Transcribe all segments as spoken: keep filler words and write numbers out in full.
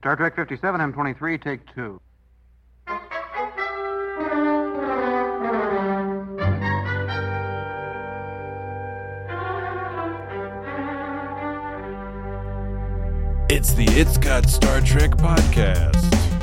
Star Trek fifty-seven, M twenty-three, take two. It's the It's Got Star Trek podcast.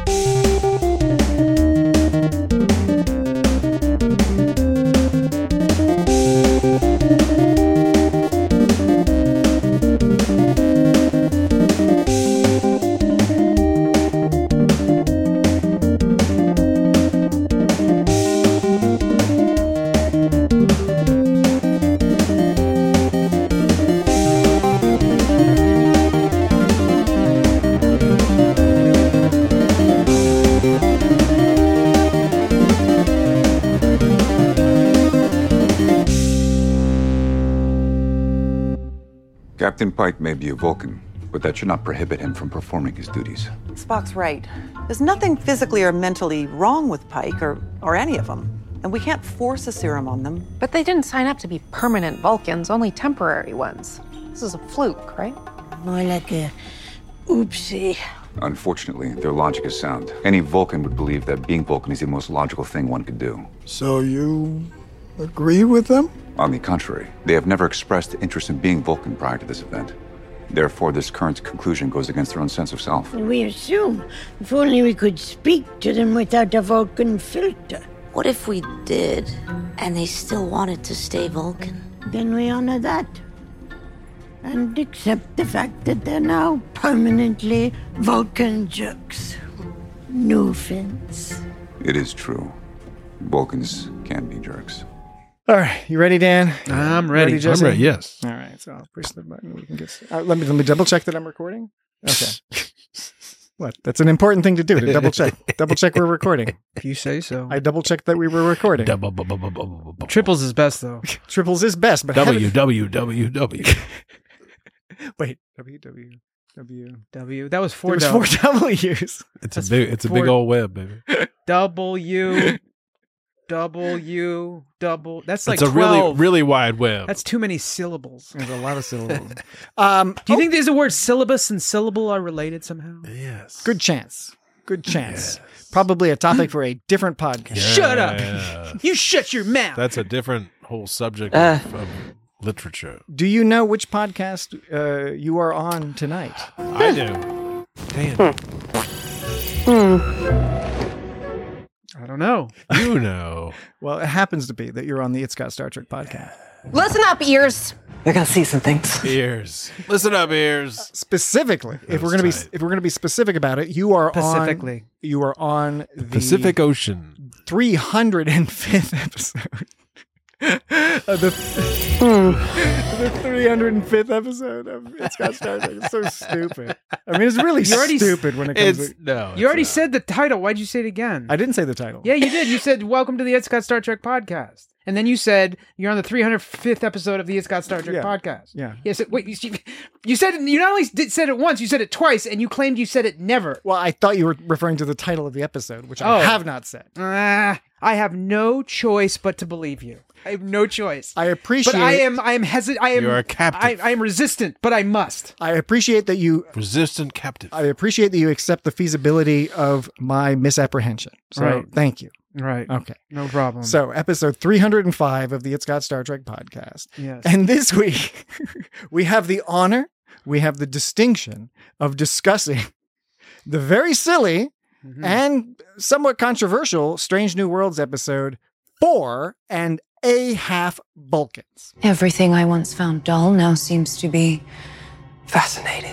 Captain Pike may be a Vulcan, but that should not prohibit him from performing his duties. Spock's right. There's nothing physically or mentally wrong with Pike or, or any of them. And we can't force a serum on them. But they didn't sign up to be permanent Vulcans, only temporary ones. This is a fluke, right? More like a oopsie. Unfortunately, their logic is sound. Any Vulcan would believe that being Vulcan is the most logical thing one could do. So you agree with them? On the contrary, they have never expressed interest in being Vulcan prior to this event. Therefore, this current conclusion goes against their own sense of self. We assume. If only we could speak to them without a Vulcan filter. What if we did, and they still wanted to stay Vulcan? Then we honor that. And accept the fact that they're now permanently Vulcan jerks. No offense. It is true. Vulcans can be jerks. All right, you ready, Dan? I'm ready. ready Jesse? I'm ready, yes. All right, so I'll push the button. We can get. Uh, let me let me double check that I'm recording. Okay. What? That's an important thing to do, to double check. Double check we're recording. If you say so. I double checked that we were recording. Double, bu- bu- bu- bu- bu- bu- Triples is best, though. Triples is best, but W, W, W, W. Wait, W, W, W. W. That was four There was W. four W's. It's That's a big, it's a big four- old web, baby. W. W. Double. That's like It's a twelve. really, really wide web. That's too many syllables. There's a lot of syllables. um, Do you oh, think there's a word syllabus and syllable are related somehow? yes. Good chance. Good chance. Probably a topic for a different podcast. Yeah, Shut up. yeah. You shut your mouth. That's a different whole subject Uh. of, of literature. Do you know which podcast uh, you are on tonight? I do. Dan, I don't know. you know. Well, it happens to be that you're on the It's Got Star Trek podcast. Listen up, ears. They're gonna see some things. Ears. Listen up, ears. Specifically, if we're was gonna be tight. if we're gonna be specific about it, you are Specifically. on you are on the Pacific Ocean. three hundred fifth episode. of the, the three hundred fifth episode of It's Got Star Trek. It's so stupid. I mean, it's really You already s- stupid when it comes It's, to... no. You already it's said the title. Why'd you say it again? I didn't say the title. Yeah, you did. You said, welcome to the It's Got Star Trek podcast. And then you said, you're on the three hundred fifth episode of the It's Got Star Trek Yeah. podcast. Yeah. Yes. Wait, you, you said it, you not only did, said it once, you said it twice, and you claimed you said it never. Well, I thought you were referring to the title of the episode, which Oh. I have not said. Ah, I have no choice but to believe you. I have no choice. I appreciate... But I am, I am hesitant. I am, You're a captive. I, I am resistant, but I must. I appreciate that you... Resistant captive. I appreciate that you accept the feasibility of my misapprehension. So, Right. thank you. Right. Okay. No problem. So, episode three hundred five of the It's Got Star Trek podcast. yes. And this week, we have the honor, we have the distinction of discussing the very silly Mhm. and somewhat controversial Strange New Worlds episode four and a half Vulcans. Everything I once found dull now seems to be Fascinating.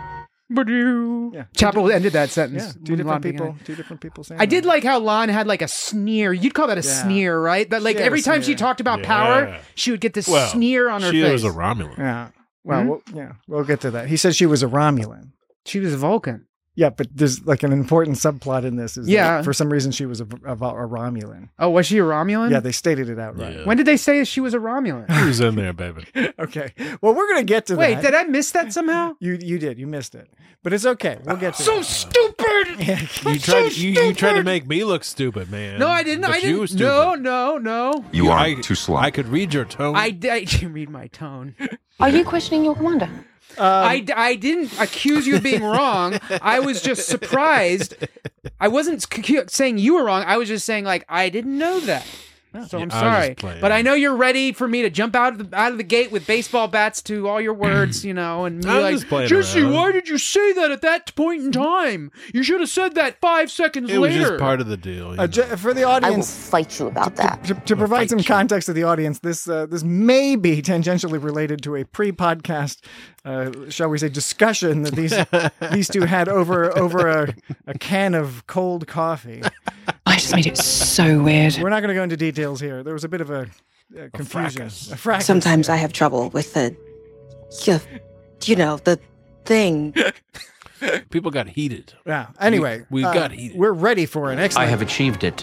Badoo. Yeah. Chapel ended that sentence. Yeah, two with different Lon people. beginning. Two different people saying I did that. like how Lon had like a sneer. You'd call that a Yeah. sneer, right? That like She had every a time she sneer. talked about Yeah. power, she would get this Well, sneer on her she face. was a Romulan. Yeah. Well, Hmm? we'll, yeah, we'll get to that. He said she was a Romulan. She was a Vulcan. Yeah, but there's like an important subplot in this. Is that Yeah. for some reason she was a, a, a Romulan. Oh, was she a Romulan? Yeah, they stated it outright. Yeah. When did they say she was a Romulan? He was in there, baby. Okay. Well, we're gonna get to Wait, that. did I miss that somehow? You you did. You missed it, but it's okay. We'll get to So that. stupid! You tried. You, you tried to make me look stupid, man. No, I didn't. But I you didn't. No, no, no. You Yeah, are I- too slow. I could read your tone. I, I didn't read my tone. Are you questioning your commander? I, I didn't accuse you of being wrong. I was just surprised. I wasn't c- saying you were wrong. I was just saying, like, I didn't know that. So I'm I was sorry. just playing. But I know you're ready for me to jump out of the out of the gate with baseball bats to all your words, you know, and be I was like, just playing Jesse, around. why did you say that at that point in time? You should have said that five seconds it was later. just part of the deal. you Uh, ju- know. for the I will audience, fight you about that. to, to provide some context to the audience, this uh, this may be tangentially related to a pre-podcast, uh, shall we say, discussion that these these two had over over a, a can of cold coffee. I just made it so weird. We're not going to go into details here. There was a bit of a, a confusion. fracas. A fracas. Sometimes I have trouble with the, you, you know, the thing. People got heated. Yeah. Anyway, we, we uh, got heated. we're ready for an I excellent have achieved it.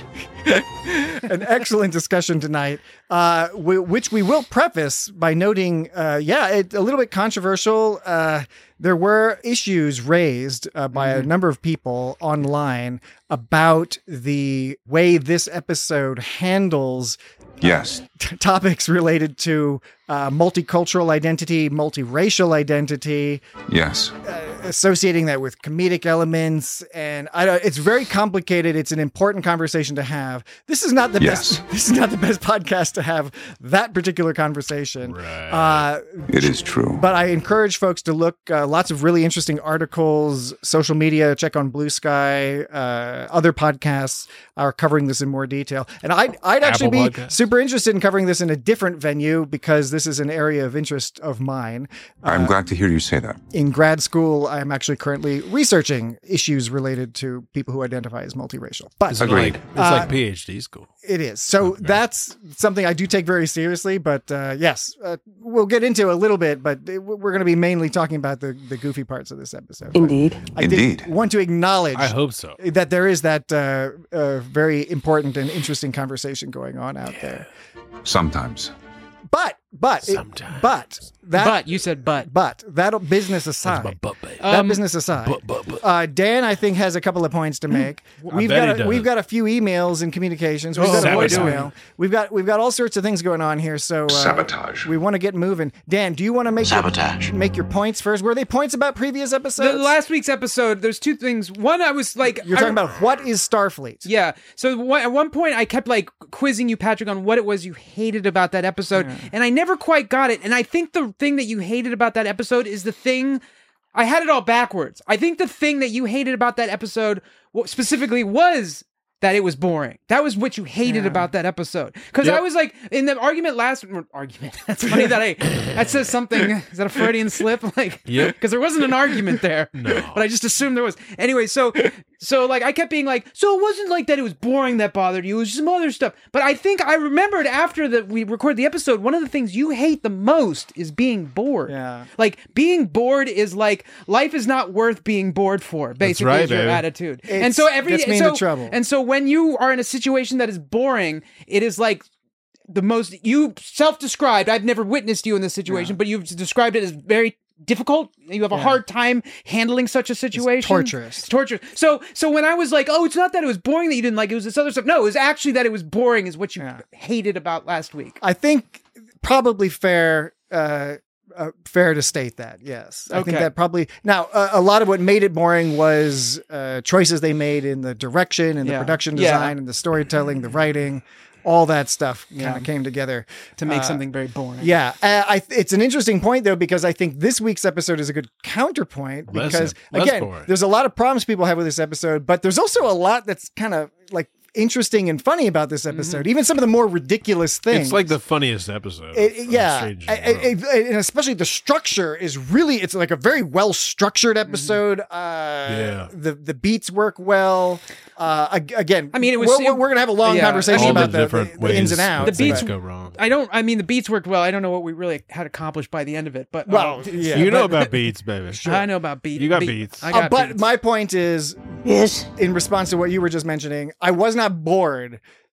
an excellent discussion tonight, uh, w- which we will preface by noting, uh, yeah, it, a little bit controversial. Uh, there were issues raised uh, by a number of people online about the way this episode handles Yes. t- topics related to uh, multicultural identity, multiracial identity, Yes. associating that with comedic elements, and I don't, it's very complicated. It's an important conversation to have. This is not the Yes. best. This is not the best podcast to have that particular conversation. Right. Uh, It is true. but I encourage folks to look. Uh, lots of really interesting articles, social media. Check on Blue Sky. Uh, other podcasts are covering this in more detail. And I'd, I'd actually Apple be Podcasts. super interested in covering this in a different venue because this is an area of interest of mine. I'm glad to hear you say that. In grad school, I'm actually currently researching issues related to people who identify as multiracial. But It's Agreed. like, it's Uh, like PhD school. it is. So that's something I do take very seriously. But uh, yes, uh, we'll get into a little bit, but it- we're going to be mainly talking about the, the goofy parts of this episode. But Indeed. I Indeed. did want to acknowledge I hope so. that there is that uh, uh, very important and interesting conversation going on out there. Sometimes. But, but, it- Sometimes. but, that, But you said but. but, that business That's aside. my butt, babe. That Um, business aside, But, but, but. uh, Dan, I think, has a couple of points to make. We've bet he got a, does. we've got a few emails and communications. We've Oh, got a sabotage. voicemail. We've got we've got all sorts of things going on here. So uh, Sabotage. We want to get moving. Dan, do you want to make Sabotage. Your, make your points first? Were they points about previous The episodes? last week's episode, there's two things. One, I was like, You're I- talking about what is Starfleet? Yeah. So one, at one point, I kept like quizzing you, Patrick, on what it was you hated about that episode, and I never quite got it. And I think the thing that you hated about that episode is the thing. I had it all backwards. I think the thing that you hated about that episode wa- specifically was that it was boring. That was what you hated Yeah. about that episode. Because Yep. I was like, in the argument last argument. That's funny that I that says something. Is that a Freudian slip? Like, Yep. because there wasn't an argument there. No. But I just assumed there was. Anyway, so so like I kept being like, so it wasn't like that it was boring that bothered you. It was some other stuff. But I think I remembered after that we recorded the episode, one of the things you hate the most is being bored. Yeah. Like being bored is like life is not worth being bored for. Basically, right, is your baby. attitude. It's- and so every gets me so, into trouble. And so when you are in a situation that is boring, it is like the most you self-described. I've never witnessed you in this situation, but you've described it as very difficult. You have a Yeah. hard time handling such a situation. torturous. It's torturous. So so when I was like, oh, it's not that it was boring that you didn't like, it was this other stuff. No, it was actually that it was boring is what you Yeah. hated about last week. I think probably fair. Uh, uh, fair to state that, yes. I think Okay. that probably now uh, a lot of what made it boring was uh, choices they made in the direction and the Yeah. production Yeah. design and the storytelling, the writing, all that stuff kind Yeah. of came together To make Uh, something very boring. Yeah, uh, I, it's an interesting point though because I think this week's episode is a good counterpoint Less- because less again, boring. there's a lot of problems people have with this episode, but there's also a lot that's kind of like interesting and funny about this episode. Even some of the more ridiculous things. It's like the funniest episode. It- of yeah, Strange I- New I- Worlds. I- and especially the structure is really, it's like a very well structured episode. Uh, Yeah. the the beats work well. Uh, ag- again, I mean, it was- we're, we're going to have a long yeah, conversation I mean, about the the, different the, the ins and ways outs. The beats but- go wrong. I don't. I mean, the beats worked well. I don't know what we really had accomplished by the end of it, but Well, uh, yeah, you know but- about beats, baby. I know about beats. You got beats. I Uh, got but beats. my point is, Yes. in response to what you were just mentioning, I was not bored.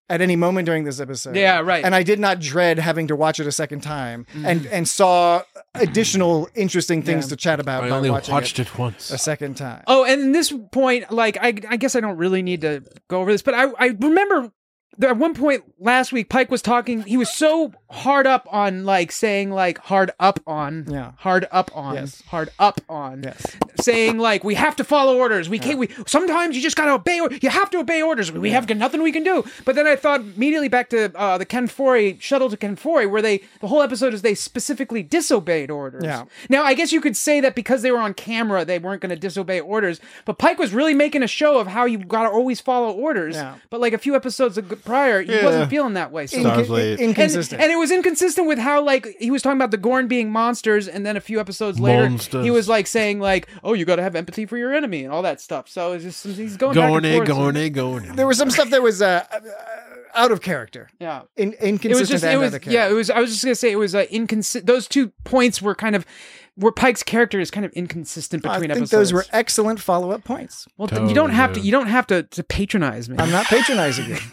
at any moment during this episode. Yeah, right. And I did not dread having to watch it a second time, Mm. and and saw additional interesting things Yeah. to chat about I by only watching watched it, it once. a second time. Oh, and in this point, like, I, I guess I don't really need to go over this, but I, I remember that at one point last week, Pike was talking, he was so hard up on, like, saying, like, hard up on, Yeah. hard up on, Yes. hard up on, Yes. saying, like, we have to follow orders. We can't, we, sometimes you just gotta obey, or- you have to obey orders. We have got nothing we can do. But then I thought immediately back to uh, the Ken Forey, Shuttle to Ken Forey, where they, the whole episode is they specifically disobeyed orders. Yeah. Now, I guess you could say that because they were on camera, they weren't going to disobey orders, but Pike was really making a show of how you got to always follow orders. Yeah. But like a few episodes ag- prior, he Yeah. wasn't feeling that way. So Inc- Starfleet. inconsistent. and, and it was inconsistent with how, like, he was talking about the Gorn being monsters, and then a few episodes later, Monsters. he was like saying, like, "Oh, you got to have empathy for your enemy," and all that stuff. So it's just he's going back Gorny, and forth. gorny, gorny. There was some stuff that was uh, uh, out of character, Yeah. in, It inconsistent. was just, and it was, out of yeah, character. it was. I was just gonna say it was uh, inconsistent. Those two points were kind of where Pike's character is kind of inconsistent I between think episodes. those were excellent follow-up points. Well, th- you don't Totally, have to. yeah. You don't have to, to patronize me. I'm not patronizing you.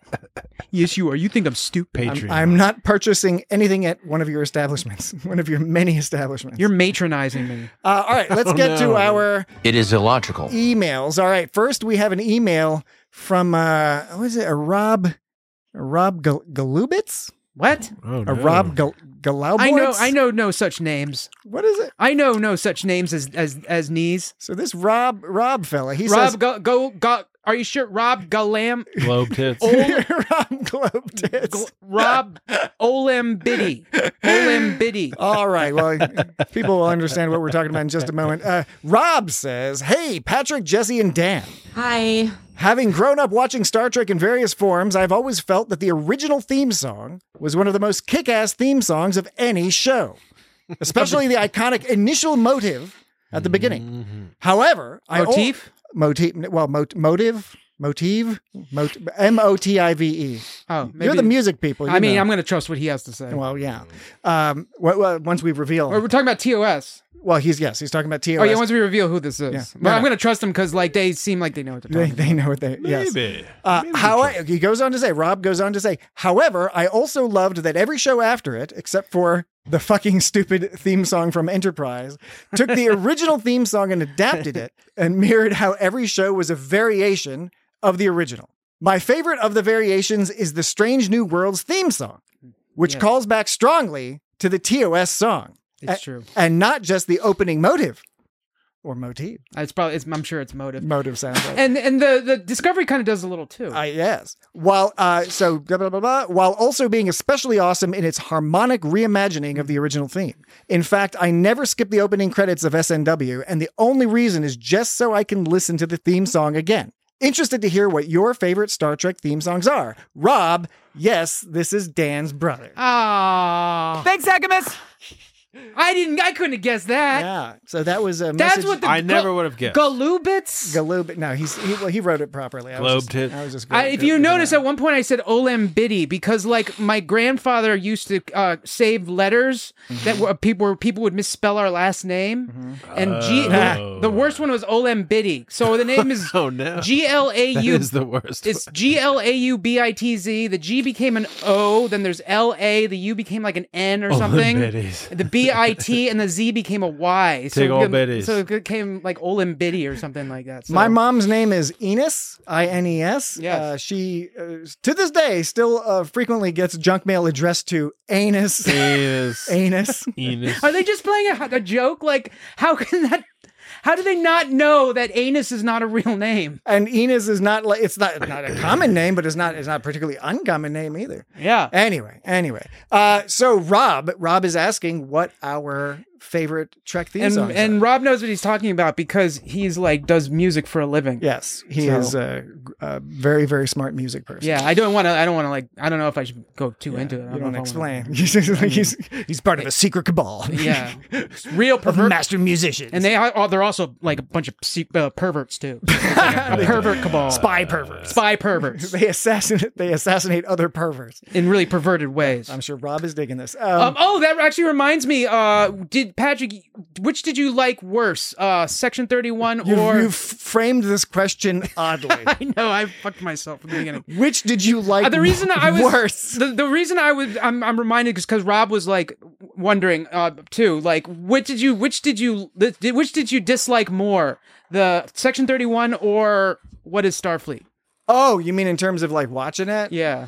Yes, you are. You think I'm stupid. I'm, Patreon. I'm not purchasing anything at one of your establishments, one of your many establishments. You're matronizing me. Uh, all right, let's Oh, get to no. our It is illogical. emails. All right, first we have an email from uh, what is it? A Rob, a Rob Gal- Galubitz, What? Oh, a no. Rob Gal- Galaubortz? I know. I know no such names. What is it? I know no such names as as as knees. So this Rob Rob fella, he Rob, says go, go, go. Are you sure? Rob Galam, Globe tits. Rob Globe tits. Gl- Rob Olem Biddy, Olem Biddy. All right. Well, people will understand what we're talking about in just a moment. Uh, Rob says, "Hey, Patrick, Jesse, and Dan. Hi. Having grown up watching Star Trek in various forms, I've always felt that the original theme song was one of the most kick-ass theme songs of any show, especially the iconic initial motive at the beginning. However, I al- Motif? motif. Well, mot- motive, motive, mot- M O T I V E. Oh, maybe. You're the music people. you I mean, know. I'm going to trust what he has to say. Well, yeah. Um, well, well, once we reveal, Or we're talking about T O S. well, he's yes, he's talking about T O S. Oh yeah, once we reveal who this is. Yeah. But No, I'm no. going to trust them because like they seem like they know what they're They, talking they know what they yes. Maybe. Uh, Maybe how we he goes on to say, Rob goes on to say, however, I also loved that every show after it, except for the fucking stupid theme song from Enterprise, took the original theme song and adapted it and mirrored how every show was a variation of the original. My favorite of the variations is the Strange New Worlds theme song, which Yeah. calls back strongly to the T O S song. It's A- true. And not just the opening motive or motif. It's probably. It's, I'm sure it's motive. Motive sounds like. And and the the Discovery kind of does a little too. Uh, yes. While uh, so blah, blah, blah, blah, while also being especially awesome in its harmonic reimagining of the original theme. In fact, I never skip the opening credits of S N W, and the only reason is just so I can listen to the theme song again. Interested to hear what your favorite Star Trek theme songs are. Rob, yes, this is Dan's brother. Ah, Thanks, Agamus. I didn't. I couldn't have guessed that. Yeah. So that was a That's message. what the I never Gal- would have guessed. Galubitz. Galoob. No, he's he, well, he wrote it properly. I was Globe just- tit. I was just. I, if you notice, at one point I said Olem Biddy because, like, my grandfather used to uh, save letters that were people where people would misspell our last name, and G. Oh. The, the worst one was Olem Biddy. So the name is Oh no. G L A That U. is the worst. It's G L A U B I T Z. The G became an O. Then there's L A. The U became like an N or Olem something. Biddies. The B I T and the Z became a Y. So Take it all became- biddies. So it became like Olem Biddy or something like that. So. My mom's name is Ines, I N E S. Yes. Uh, she, uh, to this day, still uh, frequently gets junk mail addressed to anus. Enos. Anus. Enos. Are they just playing a, a joke? Like, how can that? How do they not know that anus is not a real name? And Ines is not like it's not not a common name, but it's not it's not a particularly uncommon name either. Yeah. Anyway, anyway. Uh, so Rob, Rob is asking what our favorite Trek theme And songs and are. Rob knows what he's talking about because he's like does music for a living. Yes, he So- is a, a very very smart music person. Yeah, I don't want to. I don't want to like. I don't know if I should go too into it. I You don't don't know if I explain. wanna- he's, he's part of a secret cabal. Yeah, real Of pervert. master musicians. And they are. They're also like a bunch of se- uh, perverts too. A pervert cabal. spy perverts. Spy perverts They assassinate. They assassinate other perverts. in really perverted ways. I'm sure Rob is digging this. Um, Um, oh, that actually reminds me. Uh, did did Patrick? Which did you like worse, uh, Section thirty-one You've, or? you've framed this question oddly. I know I fucked myself from the beginning. Which did you like? Uh, the reason I was worse? The, the reason I was I'm I'm reminded is because Rob was like wondering uh too, like which did you which did you which did you dislike more, the Section thirty-one or What is Starfleet? Oh, you mean in terms of like watching it? Yeah.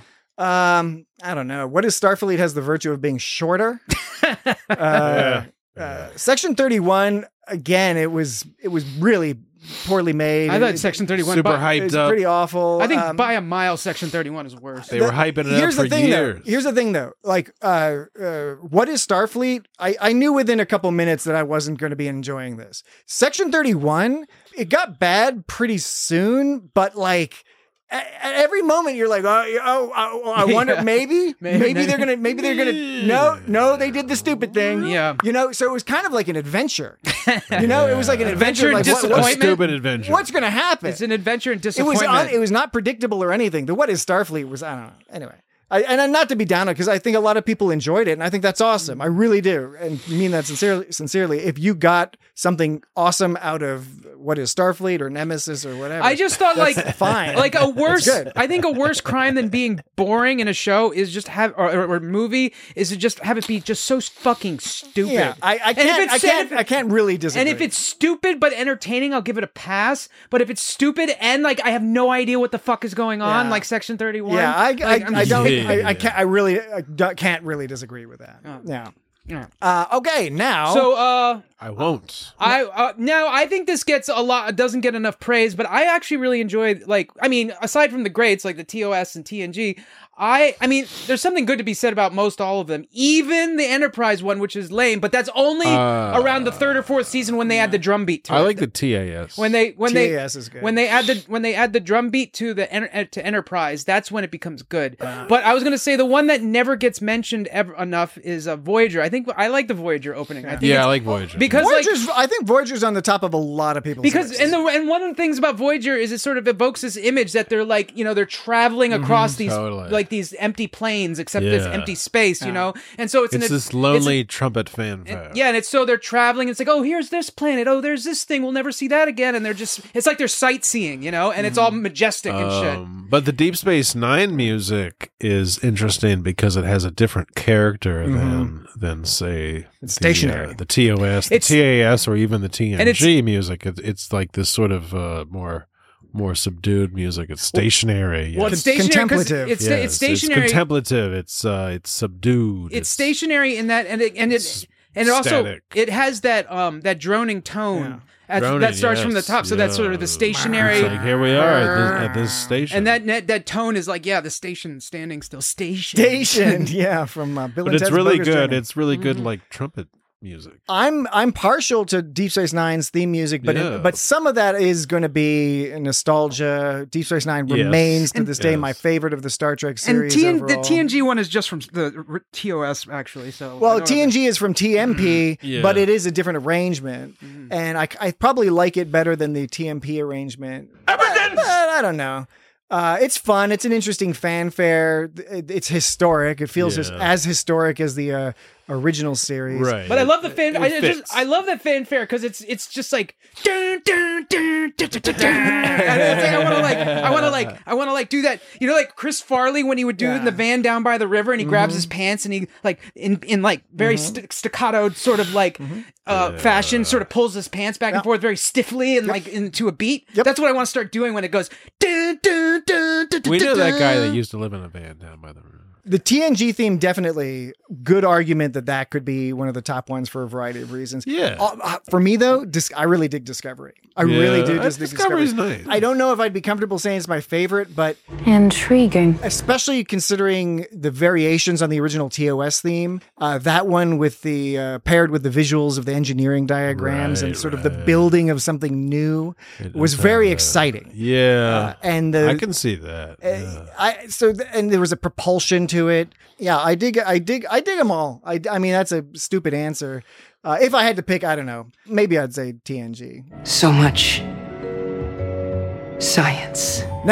Um, I don't know. What is Starfleet has the virtue of being shorter. uh, Yeah. uh, Section thirty-one, again, it was it was really poorly made. I thought It- Section thirty-one Super but- hyped It's up. pretty awful. I think Um, by a mile Section thirty-one is worse. They were hyping it up Here's for the thing, years. though. Here's the thing, though. Like, uh, uh, what is Starfleet? I, I knew within a couple minutes that I wasn't going to be enjoying this. Section thirty-one, it got bad pretty soon, but like. At at every moment, you're like, oh, oh, oh I wonder, Yeah. maybe, Maybe. maybe they're gonna, maybe they're gonna. No, no, they did the stupid thing. Yeah. you know. So it was kind of like an adventure. You know, it was like an Adventure adventure. and like, what- A disappointment. stupid adventure. What's gonna happen? It's an adventure and it was disappointment. un, it was not predictable or anything. The What is Starfleet was, I don't know. Anyway, I, and not to be down on it, because I think a lot of people enjoyed it, and I think that's awesome. I really do, and mean that sincerely. Sincerely, if you got something awesome out of What is Starfleet or Nemesis or whatever, I just thought like that's fine. like a worse. That's good. I think a worse crime than being boring in a show is just have or, or, or movie is to just have it be just so fucking stupid. Yeah, I, I And if can't. I it's- can't. and if- I can't really disagree. And if it's stupid but entertaining, I'll give it a pass. But if it's stupid and like I have no idea what the fuck is going on, Yeah. like Section thirty-one, yeah, I, like, I, I'm I just- don't. Yeah. I, I can't. I really I don't- can't really disagree with that. Yeah. Yeah. Uh, okay, now. So, uh, I won't. I uh, now I think this gets a lot doesn't get enough praise, but I actually really enjoyed like I mean aside from the greats like the T O S and T N G, I I mean there's something good to be said about most all of them, even the Enterprise one, which is lame, but that's only Uh, around the third or fourth season when they add the drum beat to I it. like the T A S. when they when T A S they is good. when they add the when they add the drum beat to the enter, to Enterprise, that's when it becomes good. But I was gonna say the one that never gets mentioned ever enough is uh, Voyager. I think I like the Voyager opening. I think yeah, it's- I like Voyager. because like Voyager's, I think Voyager's on the top of a lot of people's because lists. and the and one of the things about Voyager is it sort of evokes this image that they're like you know they're traveling across these Totally. like these empty plains except this Yeah. empty space you know and so it's, it's an, this lonely it's trumpet fanfare. a- yeah and it's so they're traveling it's like oh here's this planet oh there's this thing we'll never see that again and they're just it's like they're sightseeing you know and it's all majestic and shit. Um, but the Deep Space Nine music is interesting because it has a different character than than say It's the, uh, stationary. the T O S, the It's- T A S, or even the T N G And it's- music. It, it's like this sort of uh, more more subdued music. It's stationary. Well, yes. it's stationary 'cause contemplative. It's, Yes, it's stationary. It's contemplative. It's uh, it's subdued. It's stationary in that, and it and It's it and it also static. it has that um that droning tone at- Droning, that starts from the yes, top. So that's sort of the yeah. stationary. It's like, here we are at this, at this station. And that, that that tone is like, yeah, the station standing still. Station. Station, yeah, from uh, Bill but and it's Ted's really Bogus good. Journey. It's really good, Mm-hmm. like trumpet music. I'm I'm partial to Deep Space Nine's theme music, but Yeah. but some of that is going to be nostalgia. Deep Space Nine Yes. remains to And- this day Yes. my favorite of the Star Trek And series. T N, the overall. T N G one is just from the r- T O S actually. So I Well, don't T N G is from T M P, Yeah. but it is a different arrangement, and I, I probably like it better than the T M P arrangement. Evidence! But I don't know. Uh, it's fun. It's an interesting fanfare. It- It's historic. It feels Yeah. as, as historic as the uh, original series. Right. But I love the fan. It I fits. just I love that fanfare because it's it's just like. Dun, dun, dun, dun, dun, dun, dun. And it's like, I want to like I want to like I want to like do that. You know, like Chris Farley when he would do it in the van down by the river, and he grabs his pants and he like in in like very st- staccato sort of like uh, fashion, sort of pulls his pants back and forth very stiffly and like into a beat. Yep. That's what I want to start doing when it goes. Dun, dun, dun, dun, we dun, know that guy dun. that used to live in a van down by the river. The T N G theme, definitely good argument that that could be one of the top ones for a variety of reasons. Yeah. Uh, uh, for me though, dis- I really dig Discovery. I really Yeah, do uh, just dig Discovery's Discovery. nice. I don't know if I'd be comfortable saying it's my favorite, but Intriguing. especially considering the variations on the original T O S theme, uh, that one with the uh, paired with the visuals of the engineering diagrams and Right, sort of the right. building of something new It was is, very uh, exciting. Yeah. Uh, and the, I can see that. yeah. I so th- and there was a propulsion to it. Yeah, I dig. I dig. I dig them all. I. I mean, that's a stupid answer. Uh, if I had to pick, I don't know. Maybe I'd say T N G. So much science. Now,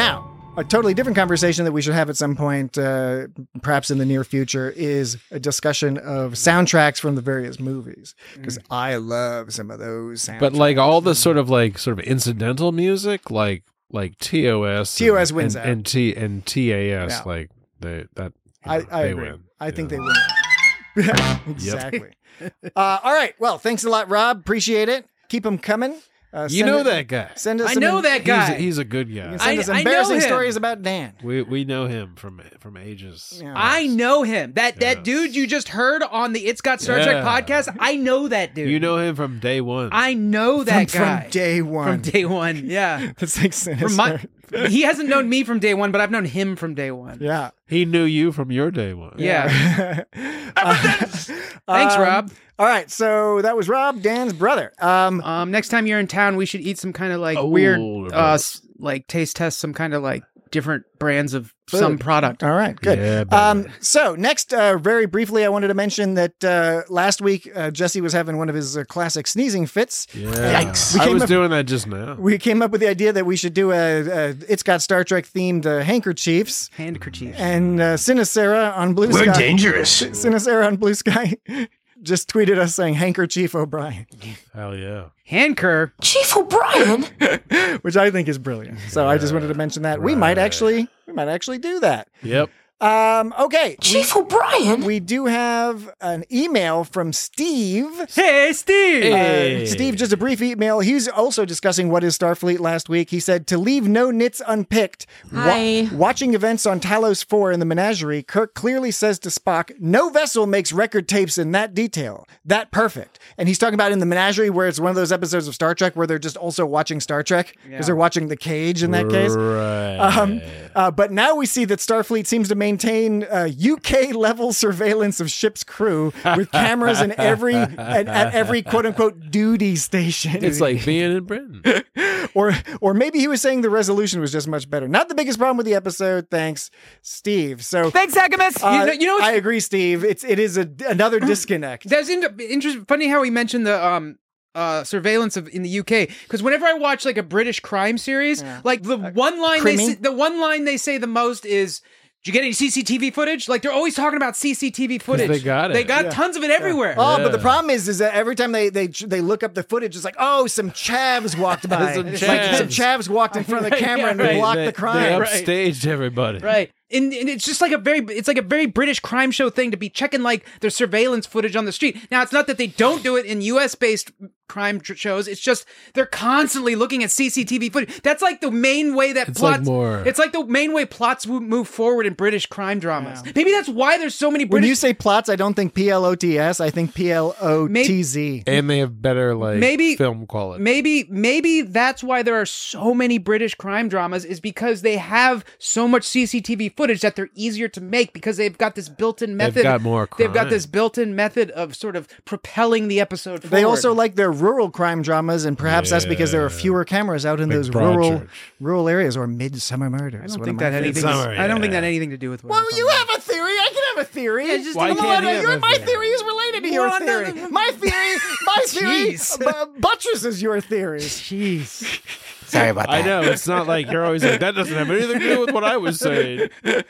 a totally different conversation that we should have at some point, uh, perhaps in the near future, is a discussion of soundtracks from the various movies. Because mm. I love some of those soundtracks. But like all the sort of like sort of incidental music, like like T O S, T O S and, wins and, out, and T and T A S, yeah. like they that you I, know, I they agree. win. I think know. they win. Exactly. uh, all right. Well, thanks a lot, Rob. Appreciate it. Keep them coming. Uh, you know it, that guy. Send us I some know in, that guy. He's a, he's a good guy. You can send I- us I know embarrassing him. stories about Dan. We we know him from from ages. Yeah. I know him. That that Yes. dude you just heard on the It's Got Star Yeah. Trek podcast. I know that dude. You know him from day one. I know that from, guy from day one. From day one. Yeah. That's like sinister. From my, he hasn't known me from day one, but I've known him from day one. yeah. He knew you from your day one. Yeah. Uh, Thanks, um, Rob. All right. So that was Rob, Dan's brother. Um, Um, next time you're in town, we should eat some kind of like Oh, weird, Lord. uh, s- like taste test some kind of like different brands of some product. All right, good. Yeah, baby. um, so next, uh, very briefly, I wanted to mention that uh, last week uh, Jesse was having one of his uh, classic sneezing fits. Yeah. Yikes. We I came was up- doing that just now. We came up with the idea that we should do a, a It's Got Star Trek themed uh, handkerchiefs. Handkerchiefs. And uh, Sinacera on Blue We're Sky. dangerous. Sinacera on Blue Sky just tweeted us saying handkerchief O'Brien, Hell yeah. Handker. Chief O'Brien? which I think is brilliant. So I just wanted to mention that we might Right. actually we might actually do that. Yep. Um, okay. Chief O'Brien? We do have an email from Steve. Hey, Steve. Hey. Uh, Steve, just a brief email. He's also discussing What is Starfleet last week. He said, to leave no nits unpicked, wa- Hi. watching events on Talos four in the Menagerie, Kirk clearly says to Spock, no vessel makes record tapes in that detail. That perfect. And he's talking about in the Menagerie where it's one of those episodes of Star Trek where they're just also watching Star Trek because Yeah. they're watching The Cage in that case. Right. Um, uh, but now we see that Starfleet seems to maintain uh, U K level surveillance of ship's crew with cameras in every at, at every quote unquote duty station. It's like being in Britain. or or maybe he was saying the resolution was just much better. Not the biggest problem with the episode. Thanks, Steve. So Thanks, Agamus. uh, you know, you know what's I agree, Steve. It's it is a, another disconnect. That's in- interesting. Funny how he mentioned the um uh surveillance of in the U K, because whenever I watch like a British crime series, like the one line they Crimmy? say, the one line they say the most is, "Did you get any C C T V footage?" Like they're always talking about C C T V footage. they got it. They got Yeah. tons of it everywhere. Oh, but the Yeah. problem is, is that every time they they they look up the footage, it's like, oh, some chavs walked by. Some It's like some chavs. chavs walked in front of the Right, camera yeah, and right. blocked they, the crime. They Right. upstaged everybody. Right. And, and it's just like a very, it's like a very British crime show thing to be checking like their surveillance footage on the street. Now, it's not that they don't do it in U S based crime tr- shows. It's just they're constantly looking at C C T V footage. That's like the main way that It's plots. like more- It's like the main way plots wo- move forward in British crime dramas. Maybe that's why there's so many When British. you say plots, I don't think P L O T S. I think P L O T Z. And they have better like Maybe- film quality. Maybe, maybe that's why there are so many British crime dramas, is because they have so much C C T V footage that they're easier to make because they've got this built-in They've method. got more They've got crime. this built-in method of sort of propelling the episode forward. They also like their rural crime dramas, and perhaps that's because there are Yeah. fewer cameras out in Big those Broad rural Church. rural areas, or Midsummer Murders. I don't one think of my that anything. favorites. Midsummer, I don't think yeah. that anything to do with. What Well, I'm you talking have a theory. I can have a theory. Yeah, just- Why No, no, can't no, he have your- a my theory? theory is related to your Well, no, theory. no, no. My theory, my theory, Jeez. bu- buttresses your theories. Jeez. Sorry about I that. know. It's not like you're always like, that doesn't have anything to do with what I was saying.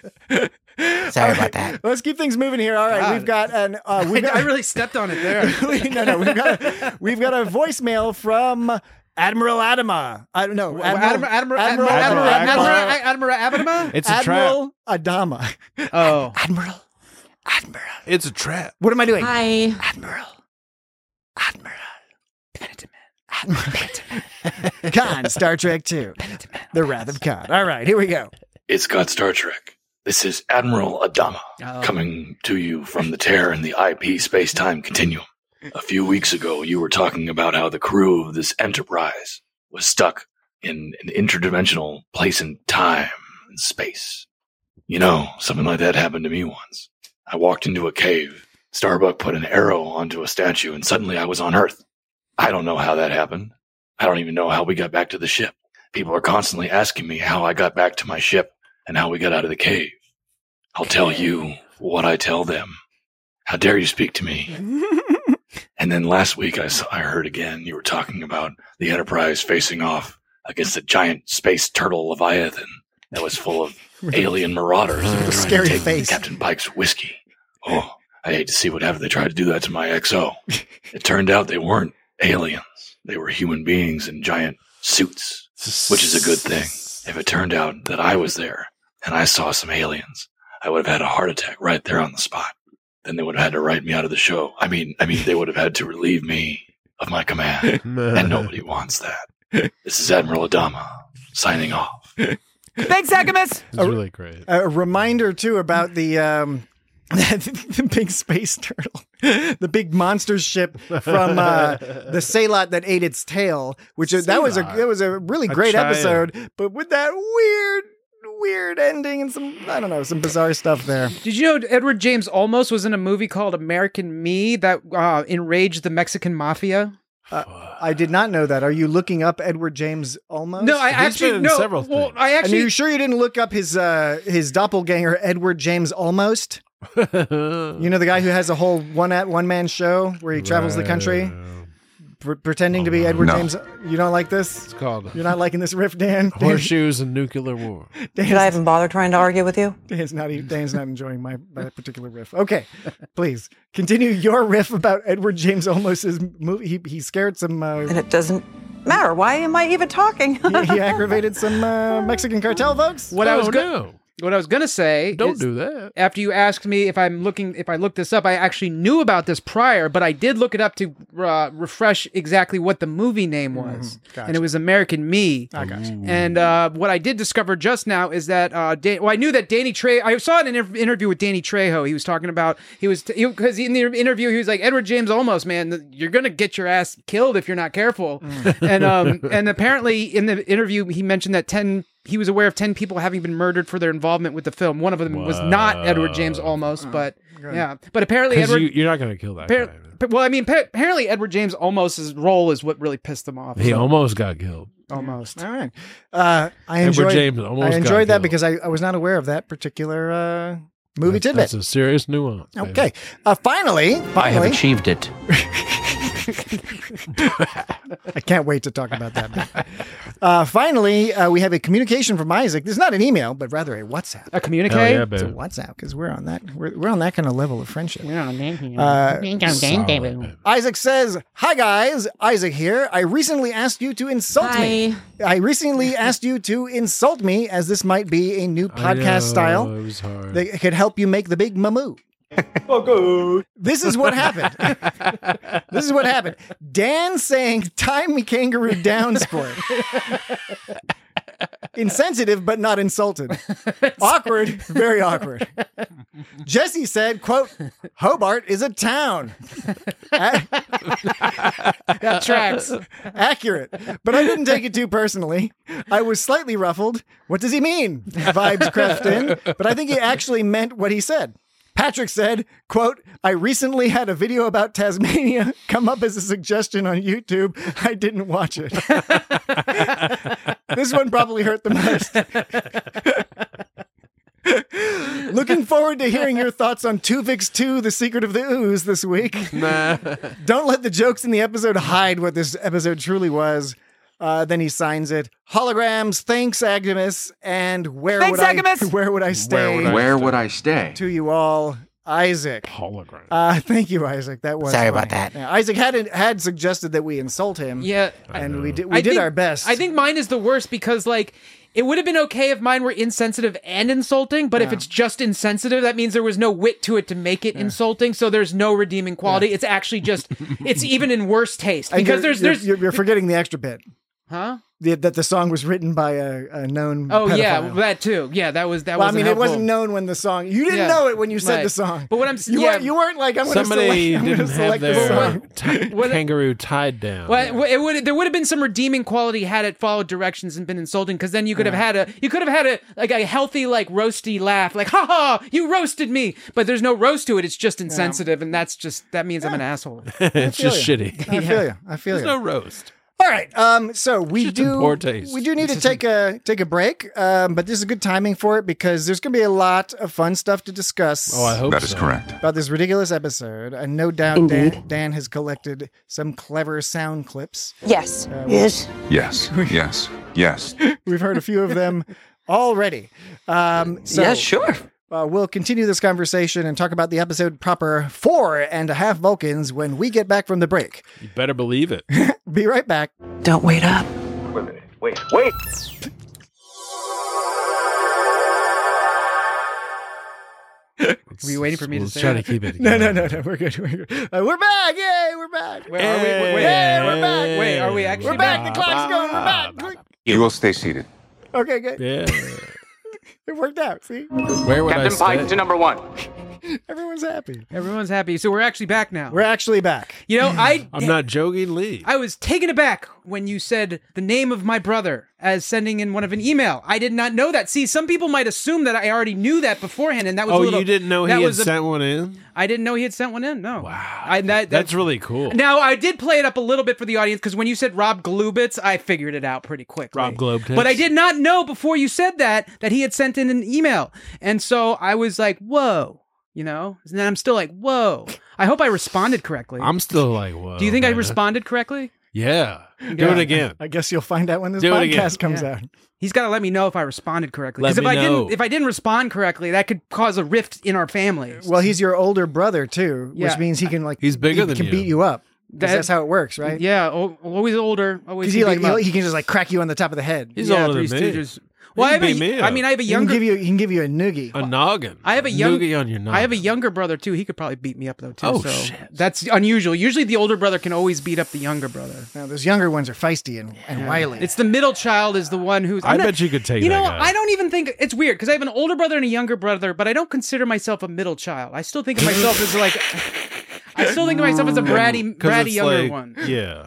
Sorry about that. Let's keep things moving here. All right, God. we've got an. Uh, we've I, got, I really stepped on it there. no, no, we've got a, we've got a voicemail from Admiral Adama. I don't know. Admiral, Admiral, Admiral, Admiral, Admiral, Admiral, Admiral, Admiral. It's a trap. Admiral Adama. Oh, Admiral. Admiral. It's a trap. What am I doing? Hi. Admiral. Admiral. Khan, Star Trek two. The Wrath of Khan. All right, here we go. It's got Star Trek. This is Admiral Adama Oh. coming to you from the tear in the I P space-time continuum. A few weeks ago, you were talking about how the crew of this Enterprise was stuck in an interdimensional place and time and space. You know, something like that happened to me once. I walked into a cave. Starbuck put an arrow onto a statue, and suddenly I was on Earth. I don't know how that happened. I don't even know how we got back to the ship. People are constantly asking me how I got back to my ship and how we got out of the cave. I'll tell you what I tell them. How dare you speak to me? And then last week I, saw, I heard again you were talking about the Enterprise facing off against a giant space turtle Leviathan. that was full of alien marauders that were trying Scary to take face. Captain Pike's whiskey. Oh, I hate to see what happened. They tried to do that to my X O. It turned out they weren't aliens. They were human beings in giant suits, which is a good thing. If it turned out that I was there and I saw some aliens, I would have had a heart attack right there on the spot. Then they would have had to write me out of the show. I mean, I mean, they would have had to relieve me of my command, and nobody wants that. This is Admiral Adama signing off. Thanks, Agamus. It's really great. A reminder too about the um, the big space turtle, the big monster ship from uh, the Sailot that ate its tail, which is, that was a that was a really great Achaya. episode, but with that weird. Weird ending and some, I don't know, some bizarre stuff there. Did you know Edward James Olmos was in a movie called American Me that uh, enraged the Mexican mafia? Uh, I did not know that. Are you looking up Edward James Olmos? No, I He's actually been in no. several well, things. I And actually are you sure you didn't look up his uh, his doppelganger, Edward James Almost? You know, the guy who has a whole one at one man show where he travels the country pr- pretending to be Edward No. James. You don't like this? It's called You're not liking this riff, Dan? Dan Horseshoes and Nuclear War. Did I even bother trying to argue with you? Dan's not, even- Dan's not enjoying my, my particular riff. Okay, please continue your riff about Edward James Olmos's movie. He, he scared some. Uh, And it doesn't matter. Why am I even talking? he, he aggravated some uh, Mexican cartel folks. what I was Oh, go- no. what I was gonna say. Don't is, do that. After you asked me if I'm looking, if I looked this up, I actually knew about this prior, but I did look it up to uh, refresh exactly what the movie name was, Gotcha. and it was American Me. I got you. And uh, what I did discover just now is that uh, Dan- well, I knew that Danny Trejo. I saw it in an inter- interview with Danny Trejo. He was talking about he was because in the interview he was like, Edward James Olmos, man, you're gonna get your ass killed if you're not careful. and um and apparently in the interview he mentioned that ten. He was aware of ten people having been murdered for their involvement with the film. One of them was not Edward James Olmos, but yeah. But apparently Because Edward. you, you're not going to kill that appar- guy. man. but- well, I mean, pa- apparently Edward James Olmos's role is what really pissed them off. He so- almost got killed. almost. All right. Uh, I Edward enjoyed, James almost I got enjoyed that killed. because I, I was not aware of that particular uh, movie That's, tidbit. that's a serious nuance. baby. Okay. Uh, finally, I have finally, achieved it. I can't wait to talk about that. Uh, finally, uh, we have a communication from Isaac. This is not an email, but rather a WhatsApp. A communique? Hell yeah, It's a baby. WhatsApp because we're on that. We're, we're on that kind of level of friendship. Uh, Solid. Isaac says, "Hi guys, Isaac here. I recently asked you to insult me. I recently asked you to insult me, as this might be a new I podcast know, style It was hard. that could help you make the big mamoo." This is what happened. This is what happened. Dan saying, "Tie me kangaroo down, sport." Insensitive, but not insulted. Awkward, very awkward. Jesse said, quote, "Hobart is a town." A- That tracks. Accurate. But I didn't take it too personally. I was slightly ruffled. What does he mean? Vibes crept in. But I think he actually meant what he said. Patrick said, quote, "I recently had a video about Tasmania come up as a suggestion on YouTube. I didn't watch it." This one probably hurt the most. Looking forward to hearing your thoughts on Tuvix two, The Secret of the Ooze this week. Nah. Don't let the jokes in the episode hide what this episode truly was. Uh, then he signs it. Holograms, thanks, Agnes. And where Thanks, would I Agnes! where would I stay? Where would I stay? To you all, Isaac. Hologram. Uh, thank you, Isaac. That was Sorry funny. about that. Yeah, Isaac had had suggested that we insult him. Yeah. and we did we I did think- our best. I think mine is the worst because, like, it would have been okay if mine were insensitive and insulting, but if Yeah. it's just insensitive, that means there was no wit to it to make it insulting, so there's no redeeming quality. It's actually just, it's even in worse taste. And Because you're, there's, you're, there's, you're, you're forgetting the extra bit. huh? The, that the song was written by a, a known. Oh, yeah, pedophile. that too. Yeah, that was, that Well, I was mean, it wasn't known when the song. You didn't Yeah. know it when you said Right. the song. But what I'm You yeah, weren't. You weren't like I'm going to select. Somebody I'm gonna didn't have select the their song. t- What- kangaroo tied down. Well, it would there would have been some redeeming quality had it followed directions and been insulting, because then you could have had a you could have had a like a healthy like roasty laugh, like ha ha, you roasted me. But there's no roast to it; it's just insensitive, and that's just that means I'm an asshole. It's feel just you. shitty. I feel you. I feel There's you. no roast. All right. Um. So we Just in do. poor taste. We do need to take a take a break. Um. But this is a good timing for it because there's going to be a lot of fun stuff to discuss. Oh, I hope That is so. correct. About this ridiculous episode, and no doubt Dan, Dan has collected some clever sound clips. Yes. Yes. Yes, yes, yes. We've heard a few of them already. Um, so, yeah, sure. Uh, we'll continue this conversation and talk about the episode proper, Four and a Half Vulcans, when we get back from the break. You better believe it. Be right back. Don't wait up. Wait a minute. Wait, wait! Were you waiting for me we'll to say try that? to keep it No, together. no, no, no. We're good. We're good. Uh, we're back. Yay, we're back. Wait, are we, wait, wait, Yay, we're back. Wait, are we actually We're back. The clock's going. We're back. You will stay seated. Okay, good. Yeah. It worked out. See? Where would I Captain Pike stay? to number one. Everyone's happy. Everyone's happy. So we're actually back now. We're actually back. You know, I I'm not joking, Lee. I was taken aback when you said the name of my brother as sending in one of an email. I did not know that. See, some people might assume that I already knew that beforehand, and that was Oh, a little, you didn't know he that had was a- sent one in? I didn't know he had sent one in. No. Wow. I, that, That's really cool. Now, I did play it up a little bit for the audience because when you said Rob Glubitz, I figured it out pretty quickly. Rob Globetits. But I did not know before you said that that he had sent in an email. And so I was like, whoa, you know? And then I'm still like, whoa. I hope I responded correctly. I'm still like, whoa. Do you think I man. responded correctly? Yeah. Do Yeah. it again. I guess you'll find out when this Do it again. podcast comes Yeah. out. He's got to let me know if I responded correctly. Let Because if me I know. didn't, if I didn't respond correctly, that could cause a rift in our families. Well, he's your older brother too, Yeah. which means he can like He's bigger he than can you. beat you up. 'Cause That- that's how it works, right? Yeah, al- always older. Always Because he can like beat him up. he, he can just like crack you on the top of the head. He's Yeah, older Three than me. Stooges. Well, I He have a, beat me I up. mean, I have a He can younger. give you he can give you a noogie. A noggin. I have a young. Noogie on your noggin. I have a younger brother too. He could probably beat me up though too. Oh, so shit. That's unusual. Usually, the older brother can always beat up the younger brother. Now, those younger ones are feisty and, and wily. It's the middle child is the one who's. I I'm not- bet you could take You that know, guy. I don't even think it's weird because I have an older brother and a younger brother, but I don't consider myself a middle child. I still think of myself as like. I still think of myself as a bratty, 'Cause bratty it's younger like- one. Yeah.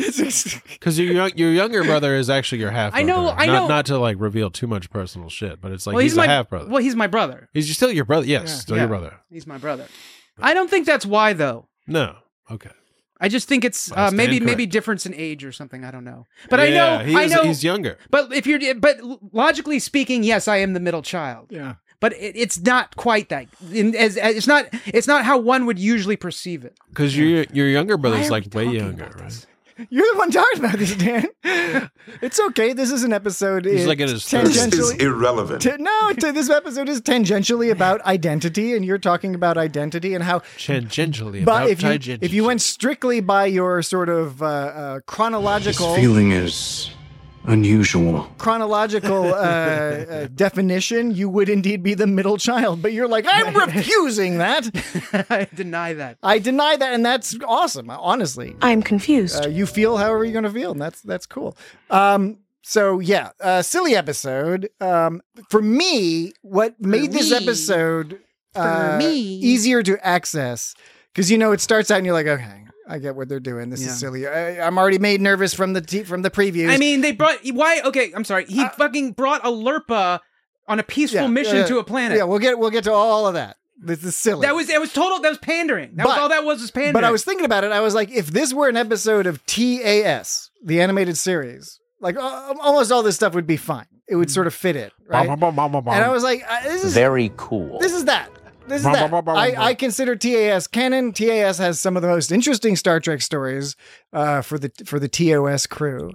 Because your young- your younger brother is actually your half brother. I know- I not, know- Not to like reveal too much personal shit, but it's like well, he's, he's, my a half brother. Well, he's my brother. He's still your brother. Yes, Yeah. still Yeah. your brother. He's my brother. I don't think that's why though. No. Okay. I just think it's I uh, stand maybe correct. maybe difference in age or something. I don't know. But I Yeah, know he I is- know he's younger. But if you're but logically speaking, yes, I am the middle child. yeah. But it, it's not quite that. In, as, as it's not it's not how one would usually perceive it. Because your your younger brother's are like we way talking younger, about right? this? You're the one talking about this, Dan. It's okay. This is an episode. He's it's like in his thirties. This is tangentially. irrelevant. T- no, t- this episode is tangentially about identity, and you're talking about identity and how. Tangentially But about if you tangential. if you went strictly by your sort of uh, uh, chronological feeling is unusual. chronological uh, uh, definition, you would indeed be the middle child. But you're like, I'm refusing that. I deny that. I deny that, and that's awesome. Honestly, I'm confused. uh, you feel however you're going to feel, and that's that's cool. Um, so yeah, uh, silly episode. Um, for me, what made this me. episode uh, me. easier to access, because you know it starts out and you're like, okay, I get what they're doing. This Yeah. is silly. I, I'm already made nervous from the t- from the previews. I mean, they brought why? Okay, I'm sorry. He fucking brought a Lurpa on a peaceful Yeah, mission yeah, to a planet. Yeah, we'll get we'll get to all of that. This is silly. That was it. Was total. That was pandering. That was But- all that was. Was pandering. But I was thinking about it. I was like, if this were an episode of T A S, the animated series, like uh, almost all this stuff would be fine. It would sort of fit it, right? And I was like, uh, this is Very cool. this is that. This is that. I, I consider T A S canon. T A S has some of the most interesting Star Trek stories uh, for the for the T O S crew.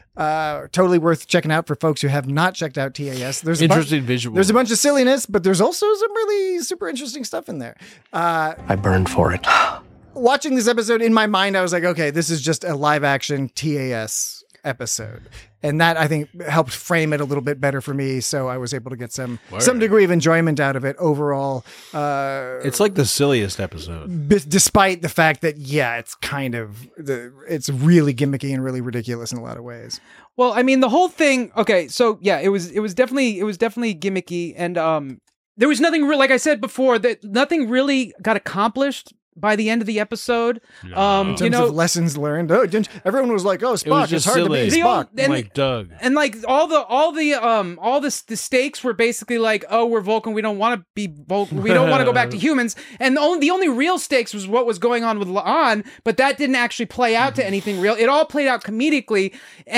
Uh, totally worth checking out for folks who have not checked out T A S. There's a Interesting bunch, visual. There's a bunch of silliness, but there's also some really super interesting stuff in there. Uh, I burned for it. watching this episode in my mind, I was like, okay, this is just a live action T A S episode. And that I think helped frame it a little bit better for me. So I was able to get some, Word. some degree of enjoyment out of it overall. Uh, It's like the silliest episode. b- despite the fact that, yeah, it's kind of, the, it's really gimmicky and really ridiculous in a lot of ways. Well, I mean, the whole thing. Okay, so yeah, it was it was definitely it was definitely gimmicky, and um, there was nothing real. Like I said before, that nothing really got accomplished by the end of the episode. Um, In terms you know, of lessons learned, oh, didn't, everyone was like, "Oh, Spock, it's just hard silly. to be The Spock." old- and- Like Doug. and like all the all the um all the the stakes were basically like, oh, we're Vulcan, we don't want to be Vulcan, we don't want to go back to humans, and the only the only real stakes was what was going on with La'an, but that didn't actually play out to anything real. It all played out comedically, and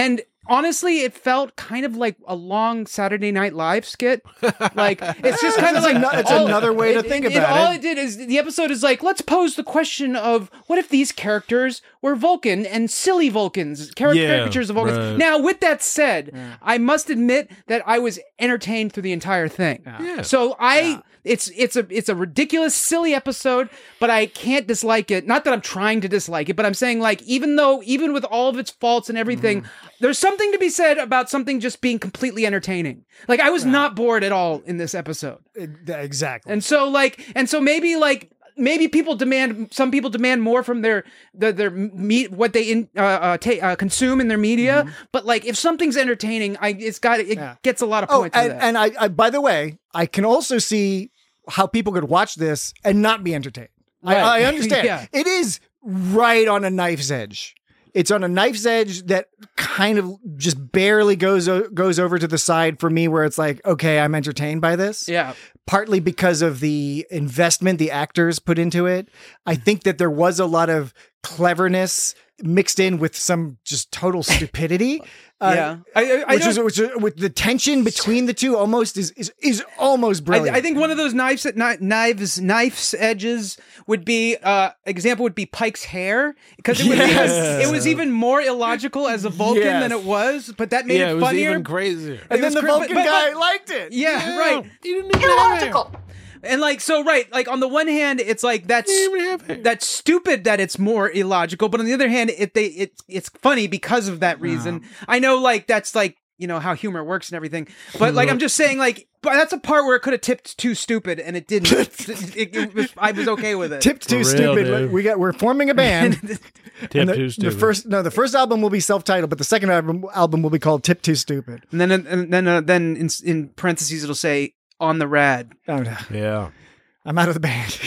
honestly, it felt kind of like a long Saturday Night Live skit. Like it's just kind of like ano- it's all- another way to it- think it- about All it. it did is the episode is like, let's pose the question of what if these characters were Vulcan and silly Vulcans, char- Yeah, caricatures of Vulcans. right. Now, with that said, I must admit that I was entertained through the entire thing. Yeah. So I, it's it's a it's a ridiculous, silly episode, but I can't dislike it. Not that I'm trying to dislike it, but I'm saying like even though even with all of its faults and everything, there's something to be said about something just being completely entertaining. Like I was not bored at all in this episode. Exactly. And so like and so maybe like maybe people demand some people demand more from their their, their meat what they in, uh, uh, ta- uh consume in their media, but like if something's entertaining, I it's got it Yeah. gets a lot of Oh, points. with and, that. and I, I, by the way, I can also see how people could watch this and not be entertained. Right. I, I understand. Yeah. It is right on a knife's edge. It's on a knife's edge that kind of just barely goes o- goes over to the side for me, where it's like, okay, I'm entertained by this. Yeah. Partly because of the investment the actors put into it. I think that there was a lot of cleverness mixed in with some just total stupidity. Uh, Yeah. I- I- I which is don't- which is with the tension between the two almost is is, is almost brilliant. I, I think one of those knives, kni- knives, knife's edges would be uh, example would be Pike's hair because it was Yes. even, it was even more illogical as a Vulcan Yes. than it was, but that made yeah, it it was funnier. even crazier. and it then was the cra- Vulcan but- but- guy but- liked it. Yeah, right. You didn't even have hair. And like so, right? Like on the one hand, it's like that's You didn't even have hair. that's stupid that it's more illogical, but on the other hand, it they it it's funny because of that reason. I know, like that's like you know how humor works and everything, but like I'm just saying, like but that's a part where it could have tipped too stupid and it didn't. it, it, it was, I was okay with it. Tipped too For real, stupid. dude. We got we're forming a band. Tip And the, too the stupid. first no, the first album will be self-titled, but the second album album will be called Tip Too Stupid. And then and then uh, then in, in parentheses it'll say on the rad. Oh, no. Yeah. I'm out of the band.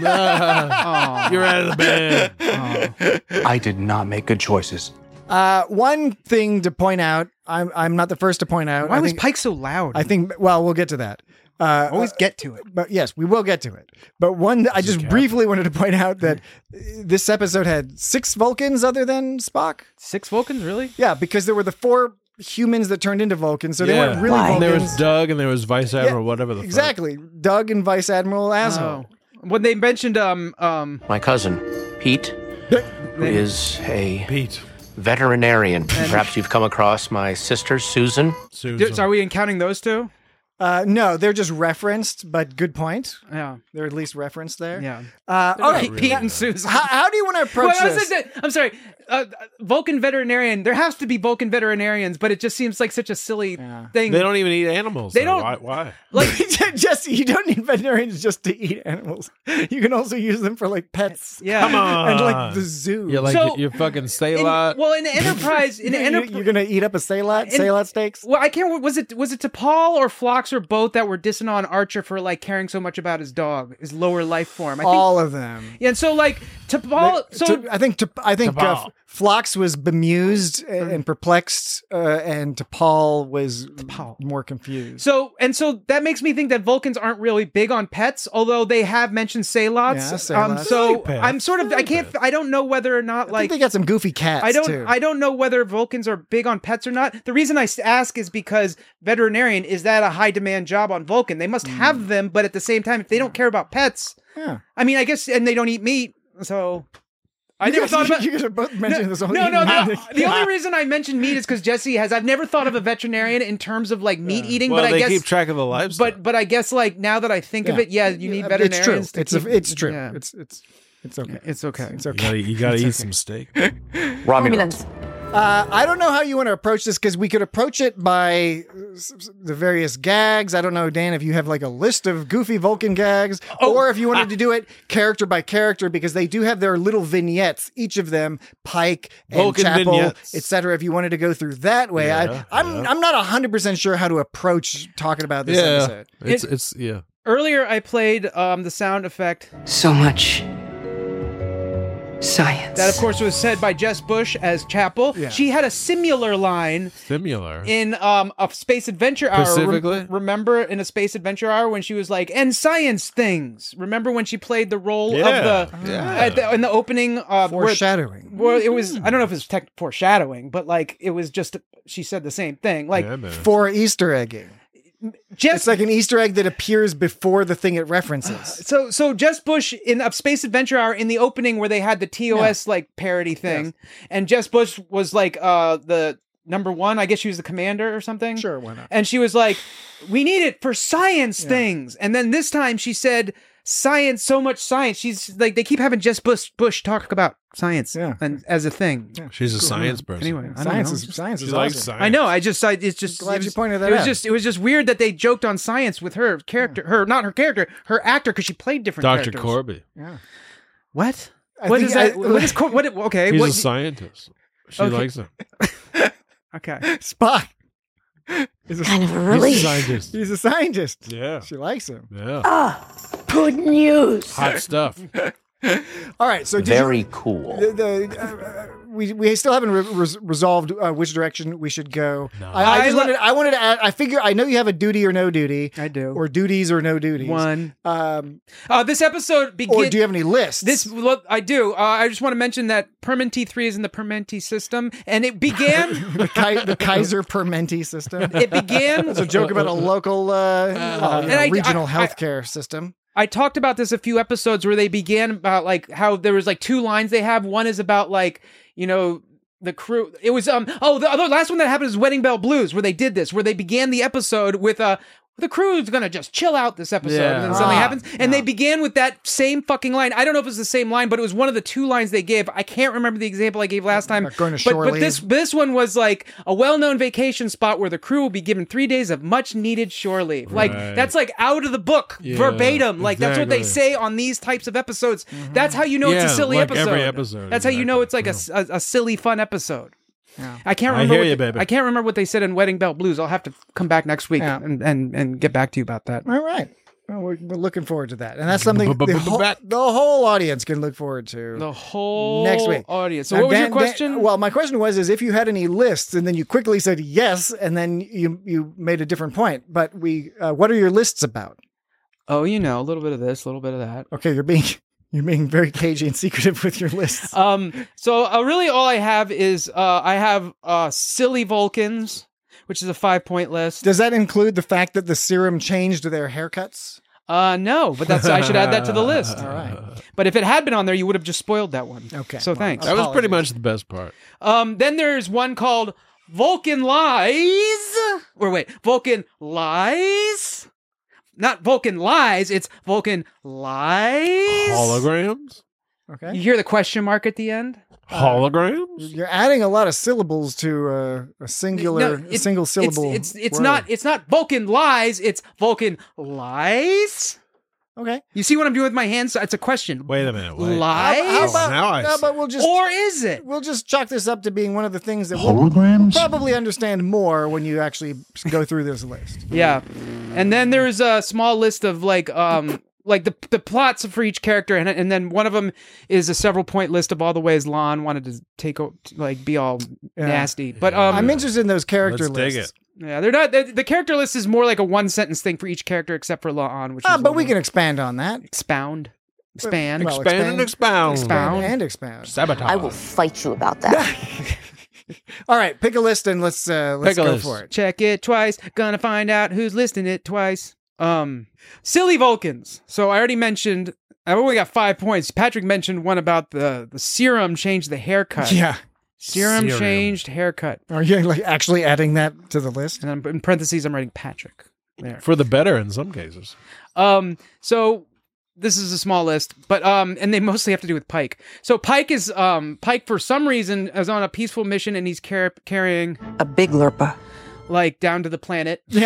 Aw. You're out of the band. I did not make good choices. Uh, one thing to point out, I'm I'm not the first to point out. Why I was think, Pike so loud? I think well, we'll get to that. Uh, always get to it. But yes, we will get to it. But one, I just briefly wanted to point out that uh, this episode had six Vulcans other than Spock. Six Vulcans, really? Yeah, because there were the four humans that turned into Vulcans, so they Yeah. weren't really And Vulcans. there was Doug and there was Vice Admiral, Yeah, whatever the fuck. exactly. Doug and Vice Admiral Asshole. Oh. When they mentioned um um My cousin, Pete, who is a Pete. veterinarian. Perhaps you've come across my sister, Susan. Susan. are we counting those two? Uh, no, they're just referenced, but good point. Yeah. They're at least referenced there. Yeah. Uh, They're not okay, really Pete and Susan. How, how do you want to approach Well, I was this? gonna say- I'm sorry. Uh, Vulcan veterinarian. There has to be Vulcan veterinarians, but it just seems like such a silly thing. They don't even eat animals. They though. don't- Why? why? like Jesse, you don't need veterinarians just to eat animals. You can also use them for like pets. Yeah. Come on. And like the zoo. You're like So- you're fucking stay in- lot. well, in Enterprise, in You- you- Enterprise, you're gonna eat up a Saylat, In- Saylat steaks. well, I can't. Was it was it T'Pol or Phlox or both that were dissing on Archer for like caring so much about his dog, his lower life form? I think. All of them. Yeah, and so like T'Pol. So To- I think to, I think uh, T'Pol. Phlox was bemused and, and perplexed, uh, and T'Pol was more confused. So and so that makes me think that Vulcans aren't really big on pets, although they have mentioned Saylots. Yeah, um, Saylots. so They like pets. I'm sort of They I like can't I don't know whether or not I like think they got some goofy cats. I don't Too. I don't know whether Vulcans are big on pets or not. The reason I s- ask is because veterinarian is that a high demand job on Vulcan? They must have them, but at the same time, if they don't care about pets, Yeah. I mean, I guess, and they don't eat meat, so. I never guys- thought about. you guys are both mentioning this only No, no, eating no. meat. The only reason I mentioned meat is because Jesse has. I've never thought of a veterinarian in terms of like meat eating, well, but I they guess. keep track of the livestock. But but I guess like now that I think of Yeah. it, yeah, you need It's veterinarians. true. to It's a, keep- it's true. yeah. It's it's it's okay. It's okay. It's you okay. gotta, you gotta It's eat okay. some steak. Romulans. Uh, I don't know how you want to approach this because we could approach it by s- s- the various gags. I don't know, Dan, if you have like a list of goofy Vulcan gags, Oh, or if you wanted to do it character by character, because they do have their little vignettes, each of them, Pike and Vulcan Chapel, vignettes. et cetera. If you wanted to go through that way, Yeah, I, I'm yeah. I'm not hundred percent sure how to approach talking about this yeah, episode. it's it's yeah. Earlier, I played um, the sound effect. So much Science. That, of course, was said by Jess Bush as Chapel. Yeah. She had a similar line Similar. in um, a Space Adventure Hour. Specifically? Rem- remember in a Space Adventure Hour when she was like, and science things. Remember when she played the role Yeah. of the, Yeah. at the in the opening? Uh, where- Foreshadowing. Well, it was, I don't know if it was tech foreshadowing, but like it was just, she said the same thing. Like, Yeah, man. For Easter egging. Jess, It's like an Easter egg that appears before the thing it references. So, so Jess Bush in a Space Adventure Hour in the opening where they had the T O S like parody thing, and Jess Bush was like uh the number one. I guess she was the commander or something. Sure, why not? And she was like, "We need it for science things." And then this time she said, "Science, so much science." She's like, they keep having Jess Bush Bush talk about science, Yeah. and as a thing. She's a science person. Anyway, I don't Science know. is science She is likes awesome. science. I know. I just, I, it's just. Glad it you was, pointed that It was out. just, it was just weird that they joked on science with her character, her, not her character, her actor, because she played different Doctor characters. Corby. Yeah. What? I What think is that? I- what is Cor- what? Okay. He's what, a scientist. She Okay. likes him. okay. Spock. He's a, Kind of a He's relief. a scientist. he's a scientist. Yeah. She likes him. Yeah. Ah, good news. Hot stuff. All right, so did Very you, cool. the, the, uh, we we still haven't re- res- resolved uh, which direction we should go. No. I, I I just lo- wanted I wanted to add. I figure I know you have a duty or no duty, I do. or duties or no duties. One. Um, Uh, this episode begins. or do you have any lists? This, well, I do. Uh, I just want to mention that Permenti three is in the Permenti system, and it began. the, Ki- the Kaiser Permenti system. It began. It's a joke about a local, uh, well, you and know, I- regional I- I- healthcare system. I talked about this a few episodes where they began about like how there was like two lines they have. One is about like, you know, the crew. It was um oh the other last one that happened is Wedding Bell Blues, where they did this, where they began the episode with uh the crew's gonna just chill out this episode, Yeah. and then something Ah, happens, and they began with that same fucking line. I don't know if it's the same line, but it was one of the two lines they gave. I can't remember the example I gave last time. Like going to but, shore but this leave. this one was like a well-known vacation spot where the crew will be given three days of much-needed shore leave. Like Right. that's like out of the book, Yeah, verbatim. Like that's what they exactly. say on these types of episodes. That's how you know it's Yeah, a silly like episode. every episode, That's how you know it's exactly. like a, a, a silly, fun episode. I can't I remember. hear what you, the- baby. I can't remember what they said in Wedding Bell Blues. I'll have to come back next week Yeah. and, and and get back to you about that. All right. Well, we're, we're looking forward to that. And that's something the, B-b-b-b- whole, back. the whole audience can look forward to. The whole Next week. audience. So Now, what was your Dan- Dan- question? well, my question was is if you had any lists and then you quickly said yes and then you you made a different point. But we uh, what are your lists about? oh, you know, a little bit of this, a little bit of that. Okay, you're being you're being very cagey and secretive with your lists. Um, so uh, really all I have is uh, I have uh, Silly Vulcans, which is a five point list. Does that include the fact that the serum changed their haircuts? Uh, no, but that's I should add that to the list. All right. But if it had been on there, you would have just spoiled that one. Okay. So Well, thanks. That was pretty Apologies. much the best part. Um, then there's one called Vulcan Lies. Or wait, Vulcan Lies? Not Vulcan Lies, it's Vulcan Lies. Holograms? Okay. You hear the question mark at the end? Holograms? You're adding a lot of syllables to uh, a singular, No, a it- single syllable. It's it's, it's word. not it's not Vulcan Lies, it's Vulcan Lies. Okay. You see what I'm doing with my hands? It's a question. Wait a minute. Wait. Lies? How, how about, Now I how see. about we'll just Or is it? we'll just chalk this up to being one of the things that we'll Holograms? probably understand more when you actually go through this list. Yeah. And then there's a small list of like um like the the plots for each character, and and then one of them is a several point list of all the ways Lon wanted to take o- like be all Yeah. nasty. But um I'm interested in those character Let's dig lists. it. yeah, they're not the, the character list is more like a one sentence thing for each character except for Lon, which Ah, is but one we of- can expand on that. expound. Expand. Well, Expand and expound. Expound. and expound. Sabotage. I will fight you about that. All right, pick a list and let's uh, let's Pick a go list. for it. Check it twice. Gonna find out who's listing it twice. Um, Silly Vulcans. So I already mentioned. I've only got five points. Patrick mentioned one about the the serum changed the haircut. Yeah. Serum, Serum. changed haircut. Are you like actually adding that to the list? And I'm, in parentheses, I'm writing Patrick. There. For the better in some cases. Um, so this is a small list, but um, and they mostly have to do with Pike. So Pike is um, Pike for some reason is on a peaceful mission, and he's car- carrying A big lurpa. like down to the planet. Yeah.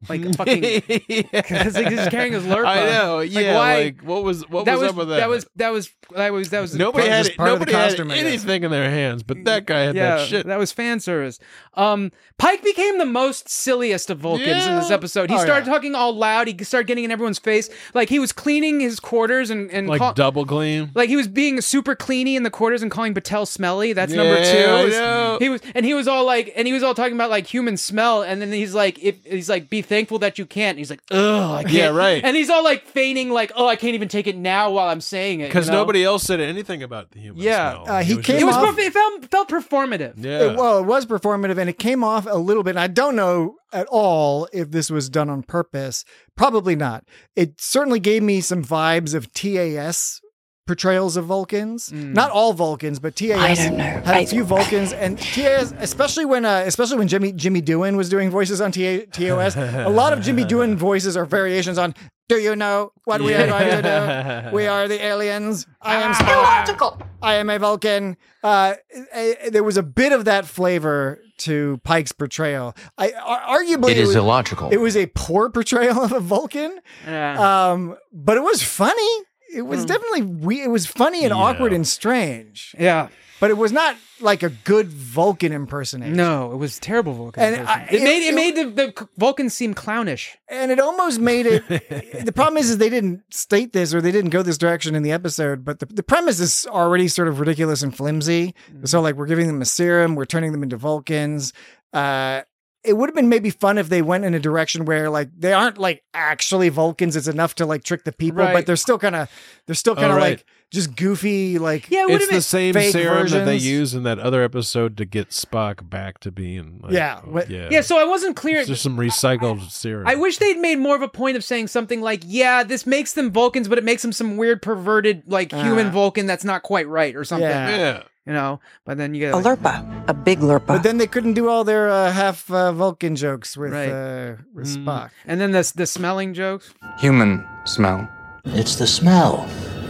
like a fucking because like, he's carrying his Lurpa. I know. Like, Yeah. why? Like, what was what that was, was up with that? that was that was that was that was nobody part- had just part of the nobody had costume, I guess. anything in their hands, but that guy had Yeah, that shit. that was fan service. Um, Pike became the most silliest of Vulcans in this Yeah. episode. He Oh, started yeah. talking all loud. He started getting in everyone's face. Like he was cleaning his quarters and and Like call- double clean. Like he was being super cleany in the quarters and calling Patel smelly. That's number Yeah, two. I It was- know. He was and he was all like, and he was all talking about like human smell. And then he's like, if he's like, be thankful that you can't. And he's like, ugh, I can't. Yeah, right. And he's all like feigning like, oh, I can't even take it now while I'm saying it Because you know? nobody else said anything about the human Yeah, smell. Uh, he It was came It was off- perf- it felt felt performative. Yeah. It- well, it was performative, and it came off a little bit. And I don't know at all if this was done on purpose. Probably not. It certainly gave me some vibes of T A S portrayals of Vulcans. Mm. Not all Vulcans, but T A S I don't know. had a I- few Vulcans, and T A S, especially when, uh, especially when Jimmy Jimmy Doohan was doing voices on T A T O S. A lot of Jimmy Doohan voices are variations on. Do you know what we are going to do? We are the aliens. I am illogical. I am a Vulcan. Uh, eh, eh, there was a bit of that flavor to Pike's portrayal. I ar- arguably It is was, illogical. It was a poor portrayal of a Vulcan, Yeah. um, but it was funny. It was definitely we. It was funny and Yeah. awkward and strange. Yeah. But it was not like a good Vulcan impersonation. No, it was terrible Vulcan. And impersonation. I- it made it, it- made the, the Vulcans seem clownish. And it almost made it. The problem is, is they didn't state this or they didn't go this direction in the episode. But the, the premise is already sort of ridiculous and flimsy. Mm-hmm. So like we're giving them a serum, we're turning them into Vulcans. Uh, it would have been maybe fun if they went in a direction where like they aren't like actually Vulcans. It's enough to like trick the people, Right. but they're still kind of they're still kind of Oh, right. like just goofy. Like Yeah, it would It's have the been. same fake serum that they versions. use in that other episode to get Spock back to being like, Yeah, what- yeah. Yeah, so I wasn't clear. It's just some recycled serum. I wish they'd made more of a point of saying something like, yeah, this makes them Vulcans, but it makes them some weird perverted, like, human Ah. Vulcan that's not quite right or something. Yeah. yeah. You know? But then you get A like, Lurpa. A big Lurpa. But then they couldn't do all their uh, half uh, Vulcan jokes with Right. uh, with Mm. Spock. and then the, the smelling jokes. Human smell. It's the smell.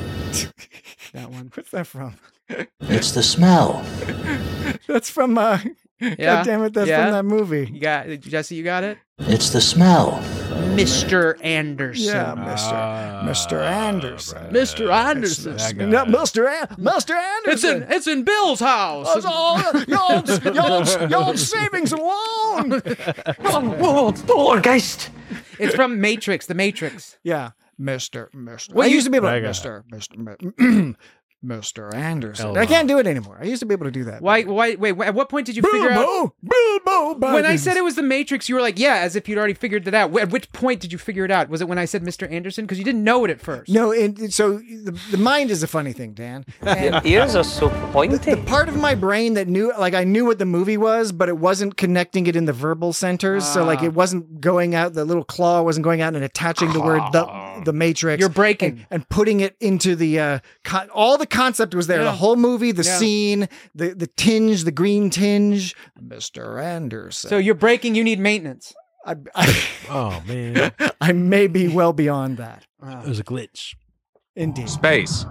That one. What's that from? It's the smell. That's from. Uh, Yeah. God damn it! That's Yeah. from that movie. You got Jesse, you got it? It's the smell. Mister Anderson. Yeah, Mister Ah, Mister Anderson. Mister Anderson. That guy. No, Mister An- Mister It's in Anderson. it's in Bill's house. That's all y'all, y'all, y'all savings alone. Poltergeist. It's from Matrix, the Matrix. Yeah, Mister Mister. Well, I you- used to be able I to got Mister Mister Mister Anderson. Elmo. I can't do it anymore. I used to be able to do that. Why why wait, at what point did you figure out Bilbo, Bilbo when I Baggins. said it was the Matrix, you were like, yeah, as if you'd already figured it out. At which point did you figure it out? Was it when I said Mister Anderson? Because you didn't know it at first. No, and so the, the mind is a funny thing, Dan. And Ears are so pointy. the part of my brain that knew, like, I knew what the movie was, but it wasn't connecting it in the verbal centers. So, like, it wasn't going out, the little claw wasn't going out and attaching the word the, the Matrix. You're breaking. And, and putting it into the, uh, con- all the concept was there. Yeah. The whole movie, the Yeah. scene, the, the tinge, the green tinge. Mister Anderson. So you're breaking, you need maintenance. I, I, Oh man, I may be well beyond that. it was a glitch. Indeed. Space.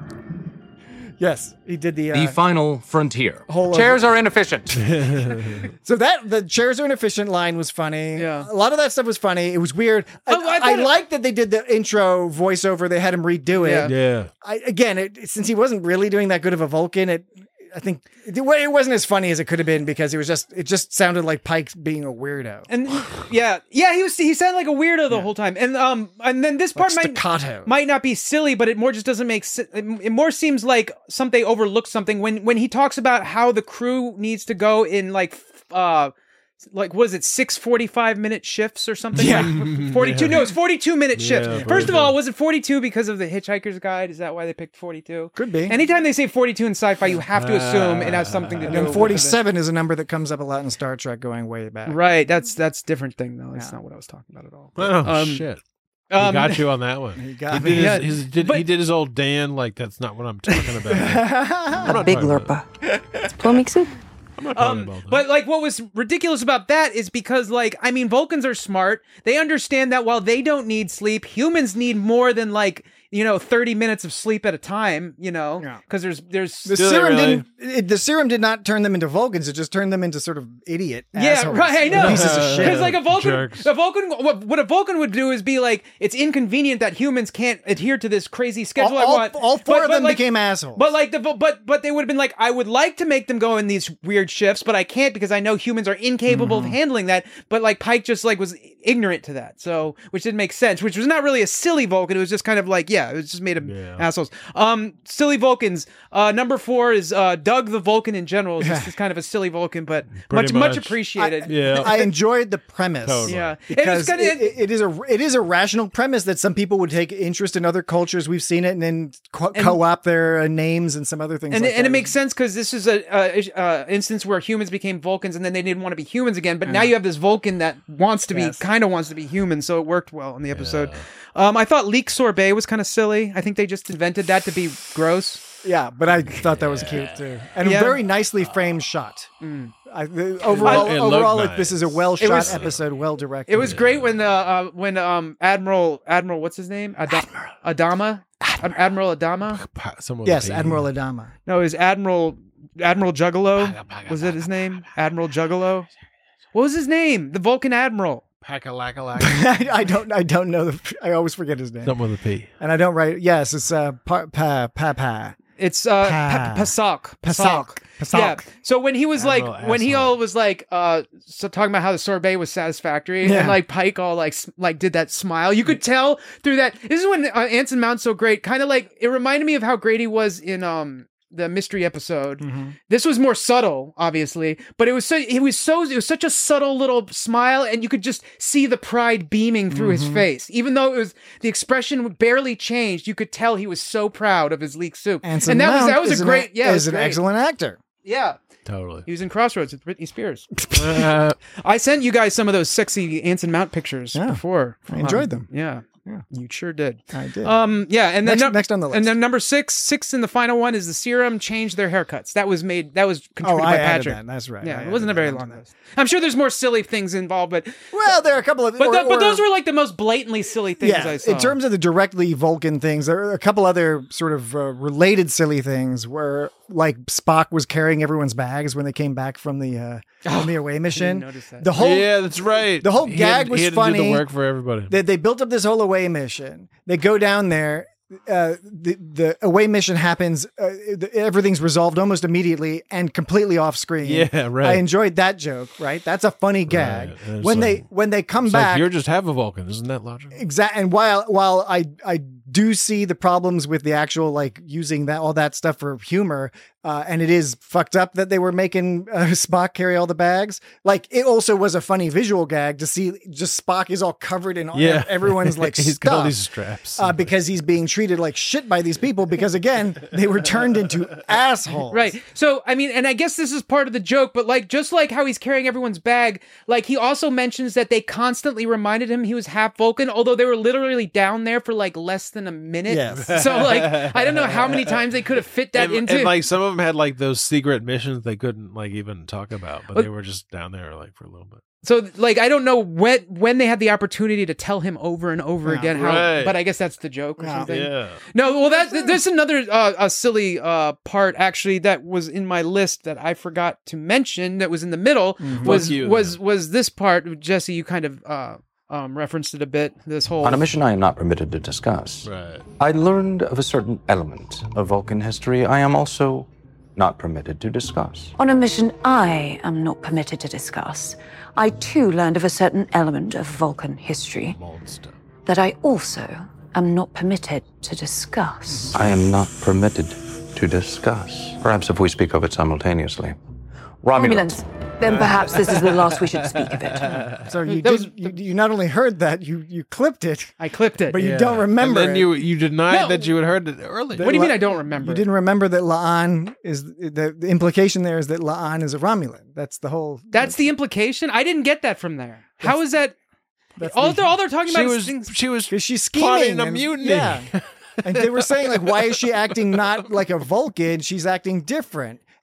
Yes, he did the, uh, The final frontier. whole Chairs are inefficient. So that the chairs are inefficient line was funny. Yeah. A lot of that stuff was funny. It was weird. I, Oh, I I, thought it- like that they did the intro voiceover. They had him redo it. Yeah. Yeah. I, again, it, since he wasn't really doing that good of a Vulcan, it I think it, it wasn't as funny as it could have been because it was just it just sounded like Pike being a weirdo. And yeah, yeah, he was he sounded like a weirdo the whole time. And um and then this part Like might staccato. might not be silly, but it more just doesn't make sense. It it more seems like something overlooked something when when he talks about how the crew needs to go in like f- uh like what is it six forty-five minute shifts or something? Yeah. Like forty-two. No, it's forty-two minute shifts. Yeah, First of forty-two. all, was it forty-two because of the Hitchhiker's Guide? Is that why they picked forty-two? Could be. Anytime they say forty-two in sci-fi, you have to assume it has something to And do then with forty-seven is a number that comes up a lot in Star Trek going way back. it. Right, that's that's different thing though. That's Yeah. not what I was talking about at all. Oh Um, shit. um, he got you on that one. He got he me. did his, Yeah, his- did, but- he did his old Dan like that's not what I'm talking about. I'm A not big talking about- Lurpa. It's plumbing soup. I'm not talking Um, about that. but like what was ridiculous about that is because like I mean Vulcans are smart. They understand that while they don't need sleep, humans need more than like you know, thirty minutes of sleep at a time, you know, because there's there's The serum didn't. It, the serum did not turn them into Vulcans. It just turned them into sort of idiot. Yeah, assholes, right. I know. pieces of shit. Because like a Vulcan, Jerks. a Vulcan, what, what a Vulcan would do is be like, it's inconvenient that humans can't adhere to this crazy schedule. All- I want. all four But- of but, them like- became assholes. But like the but but they would have been like, I would like to make them go in these weird shifts, but I can't because I know humans are incapable Mm-hmm. of handling that. But like Pike just like was ignorant to that, so which didn't make sense. Which was not really a silly Vulcan. It was just kind of like, yeah, it was just made of assholes. Um, silly Vulcans. Uh, number four is uh Doug the Vulcan in general. Is just is kind of a silly Vulcan, but much, Pretty much much. appreciated. I enjoyed the premise. Totally. Yeah. It was because kinda- it, it- it is a it is a rational premise that some people would take interest in other cultures. We've seen it, and then co- And- co-opt their uh, names and some other things. And, like and that. it makes sense because this is a, a, a instance where humans became Vulcans and then they didn't want to be humans again. But now Yeah. you have this Vulcan that wants to be, Yes. kind of wants to be human. So it worked well in the episode. Um, I thought leek sorbet was kind of silly. I think they just invented that to be gross. Yeah, but I thought that was cute too, and Yeah. a very nicely framed shot. Mm. I, the, overall, It looked overall, nice. it, this is a well It shot was- episode, well directed. It was great when the uh, when um Admiral Admiral what's his name Ad- Adama Admiral. Admiral Adama Yes, Admiral Adama. No, it was Admiral Admiral Juggalo. Was it his name? Admiral Juggalo. What was his name? The Vulcan Admiral. Pakalakalack. I, I don't. I don't know. The, I always forget his name. Something with a P. And I don't write. Yes, it's uh, pa pa pa pa. It's uh Pa. pa- Pasak. Pasak. Pasak. Yeah. So when he was Admiral like, when he all was like, uh, so talking about how the sorbet was satisfactory, Yeah. and like Pike all like, s- like did that smile. You could tell through that. This is when uh, Anson Mount's so great. Kind of like it reminded me of how great he was in um the mystery episode. Mm-hmm. This was more subtle, obviously, but it was so it was so it was such a subtle little smile, and you could just see the pride beaming through his Mhm. face, even though it was the expression barely changed. You could tell he was so proud of his leek soup, Anson and that was Mount that was is a an great a- yeah, it was is an great. excellent actor. Yeah. Totally. He was in Crossroads with Britney Spears. Uh, I sent you guys some of those sexy Anson Mount pictures Yeah. before. I enjoyed them. Yeah. Yeah. You sure did. I did. Um, yeah, and then Next- num- next on the list. and then number six, six in the final one is the serum changed their haircuts. That was made. That was contributed Oh, I by added Patrick. that. That's right. Yeah, I it wasn't a added very that long list. I'm sure there's more silly things involved, but Well, there are a couple of. but, or- th- but or- those were like the most blatantly silly things yeah, I saw. in terms of the directly Vulcan things, there are a couple other sort of uh, related silly things where, like, Spock was carrying everyone's bags when they came back from the uh, from the away mission. notice that. The whole yeah, that's right. the whole He gag had- was he had funny. To do the work for everybody. They, they built up this whole away mission. They go down there. Uh, the the away mission happens. Uh, the, everything's resolved almost immediately and completely off screen. Yeah, right. I enjoyed that joke. Right, that's a funny gag. Right. And it's When like- they when they come It's back, like you're just half a Vulcan, isn't that logical? Exactly. And while while I I do see the problems with the actual like using that all that stuff for humor, uh, and it is fucked up that they were making uh, Spock carry all the bags. Like it also was a funny visual gag to see just Spock is all covered in all, Yeah. everyone's like He's stuff got all these straps. uh, because he's being treated like shit by these people because again they were turned into assholes. Right. So, I mean, and I guess this is part of the joke, but like, just like how he's carrying everyone's bag, like he also mentions that they constantly reminded him he was half Vulcan, although they were literally down there for like less than a minute. Yes. So, like, I don't know how many times they could have fit that and, into. and like some of them had like those secret missions they couldn't like even talk about, but But- they were just down there like for a little bit. So, like, I don't know when when they had the opportunity to tell him over and over Yeah. again how, Right. but I guess that's the joke or Yeah. something. Yeah. No, well, that there's another uh, a silly uh, part actually that was in my list that I forgot to mention that was in the middle was Fuck you, was was this part. Jesse, you kind of uh, um, referenced it a bit. This whole On a mission I am not permitted to discuss. Right. I learned of a certain element of Vulcan history I am also not permitted to discuss. On a mission I am not permitted to discuss, I too learned of a certain element of Vulcan history Monster. that I also am not permitted to discuss. I am not permitted to discuss. Perhaps if we speak of it simultaneously. Romulans. Romulans, then perhaps this is the last we should speak of it. So you That did, was- you, you not only heard that you you clipped it, I clipped it. but you Yeah. don't remember. And then it. you you denied No. that you had heard it earlier. What do you mean I don't remember? You didn't remember that La'an is the, the implication there is that La'an is a Romulan. That's the whole. That's the implication. I didn't get that from there. How is that? That's All the- they're all they're talking She about is was things. she was Because she's plotting scheming a and- mutiny. Yeah. And they were saying like, why is she acting not like a Vulcan? She's acting different.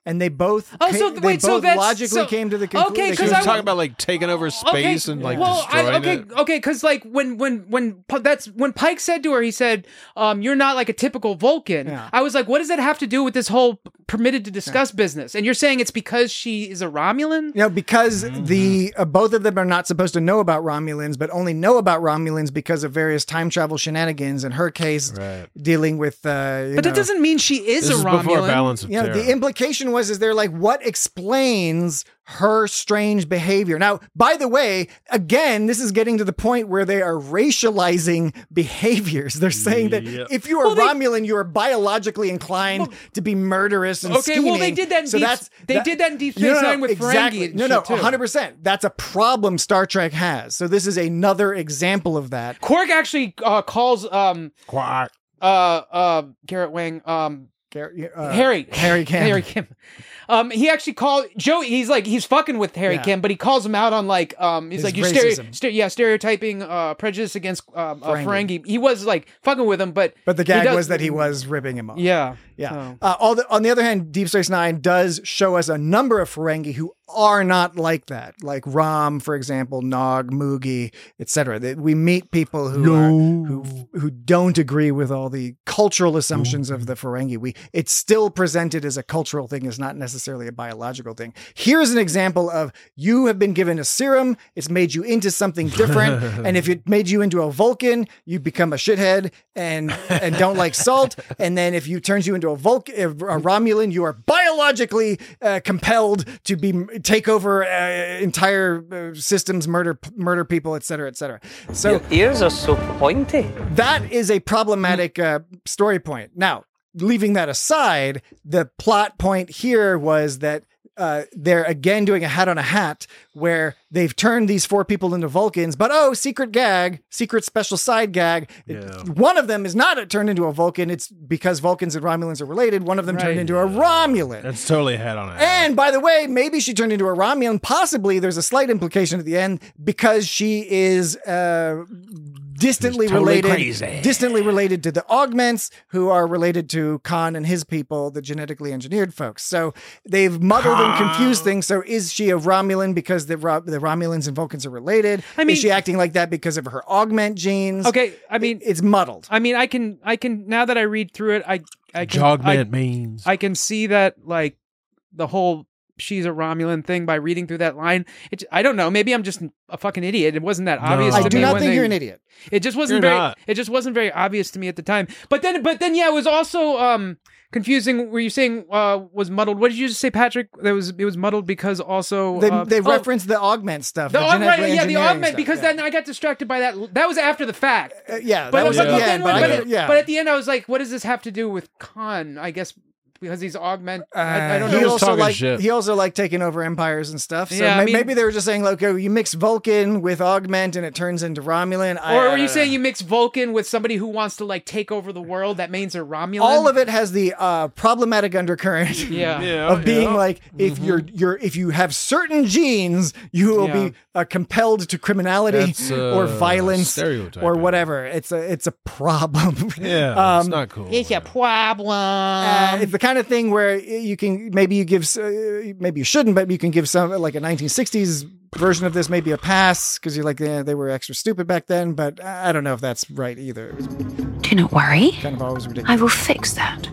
and they both Oh, so ca- th- they wait, so both that's- logically so- came to the conclusion. okay, She 'cause was I talking w- about like taking over space and like well, I, destroying okay, it. okay, because like when when when P- that's when Pike said to her, he said, um, "You're not like a typical Vulcan." Yeah. I was like, "What does that have to do with this whole permitted to discuss business?" And you're saying it's because she is a Romulan? You know, because Mm-hmm. the uh, both of them are not supposed to know about Romulans, but only know about Romulans because of various time travel shenanigans. In her case, Right. dealing with, uh, you But know, that doesn't mean she is This a is Romulan. before Balance of you know, Terror. the implication was, is they're like, what explains her strange behavior? Now, by the way, again, this is getting to the point where they are racializing behaviors. They're saying that Yep. if you are Well, they- Romulan, you are biologically inclined to be murderous and Okay, well, they scheming. did that in so Deep- that's, they that- did that in Deep No, no, Space no, Nine with exactly. Ferengi and No, shit, no, too. one hundred percent. That's a problem Star Trek has. So this is another example of that. Quark actually uh, calls um Quark. uh uh Garrett Wang um Gary- uh, Harry Harry Kim. Harry Kim. Um, he actually called Joey. He's like he's fucking with Harry Yeah. Kim, but he calls him out on like um. He's His like you stereo, racism. ster- yeah, stereotyping uh prejudice against um, uh, Ferengi. Ferengi. He was like fucking with him, but But the he gag does- was that he was ripping him off. Yeah, Yeah. so- Uh, all the, on the other hand, Deep Space Nine does show us a number of Ferengi who are not like that, like Rom, for example, Nog, Moogie, et cetera. That we meet people who are, who who don't agree with all the cultural assumptions of the Ferengi. We it's still presented as a cultural thing, is not necessarily a biological thing. Here's an example of you have been given a serum, it's made you into something different, and if it made you into a Vulcan, you become a shithead and and don't like salt. And then if you turns you into a Vulcan, a Romulan, you are biologically uh, compelled to be take over uh, entire uh, systems, murder murder people, et cetera, et cetera. So Your ears are so pointy. that is a problematic uh, story point. Now, leaving that aside, the plot point here was that uh, they're again doing a hat on a hat where they've turned these four people into Vulcans, but oh, secret gag, secret special side gag. Yeah. One of them is not turned into a Vulcan. It's because Vulcans and Romulans are related. One of them turned Right. into a Romulan. That's totally a hat on it. And by the way, maybe she turned into a Romulan. Possibly there's a slight implication at the end because she is uh, distantly She's totally related, crazy. distantly related to the Augments, who are related to Khan and his people, the genetically engineered folks. So they've muddled and confused things. So is she a Romulan because the Ro- the Romulans and Vulcans are related? I mean- is she acting like that because of her Augment genes? Okay, I mean, it's muddled. I mean, I can, I can. Now that I read through it, I, I can, Jogman I, means. I can see that like the whole she's a Romulan thing by reading through that line. It, I don't know. Maybe I'm just a fucking idiot. It wasn't that obvious. I to do me not when think they- you're an idiot. It just wasn't You're very. not. It just wasn't very obvious to me at the time. But then, but then, yeah, it was also um confusing. Were you saying uh was muddled? What did you just say, Patrick? That was it was muddled because also They, uh, they oh, referenced the Augment stuff. the The, aug- genetically right, yeah, the engineering augment stuff, because yeah. then I got distracted by that. That was after the fact. Uh, yeah, But, that was but, at but the then end. when, But, but, I it- get- yeah. but at the end, I was like, what does this have to do with Khan? I guess because he's augment. I, I don't Uh, he know. also talking like shit. he also liked taking over empires and stuff. So Yeah, I may- mean- maybe they were just saying, like, oh, you mix Vulcan with Augment and it turns into Romulan. I- Or I were you don't saying know. you mix Vulcan with somebody who wants to like take over the world? That means they're Romulan. all of it has the uh, problematic undercurrent Yeah. Yeah, of being yeah. like, if you're you're if you have certain genes, you will Yeah. be uh, compelled to criminality That's, uh, or violence stereotyping. or whatever. It's a it's a problem. Yeah, it's Um, not cool. It's a problem. Uh, it's the kind of thing where you can maybe you give uh, maybe you shouldn't, but you can give some like a nineteen sixties version of this maybe a pass because you're like yeah, they were extra stupid back then. But I don't know if that's right either. It was Do not worry. kind of always ridiculous. I will fix that.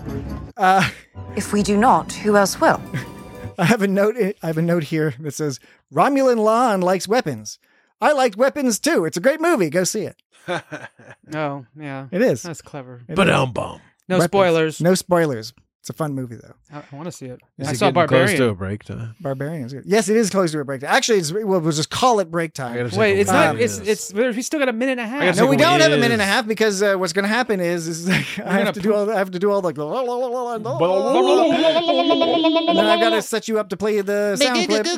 Uh, If we do not, who else will? I have a note. I have a note here that says Romulan Lon likes weapons. I liked weapons too. It's a great movie. Go see it. Oh, yeah. It is. That's clever. It But is. um bum. No Weapons. spoilers. No spoilers. It's a fun movie though. I, I want to see it. Is I it saw getting close to a Barbarian. breakdown? Barbarians. Yes, it is close to a break time. Actually, it's, well, we'll just call it break time. I gotta take Wait, a it's look not. at It's this. it's. We still got a minute and a I half. gotta No, take we a don't look. have a It minute and a is. half because uh, what's going to happen is, is like, I have gonna to do all. I have to do all like, and then I've got to set you up to play the sound clip.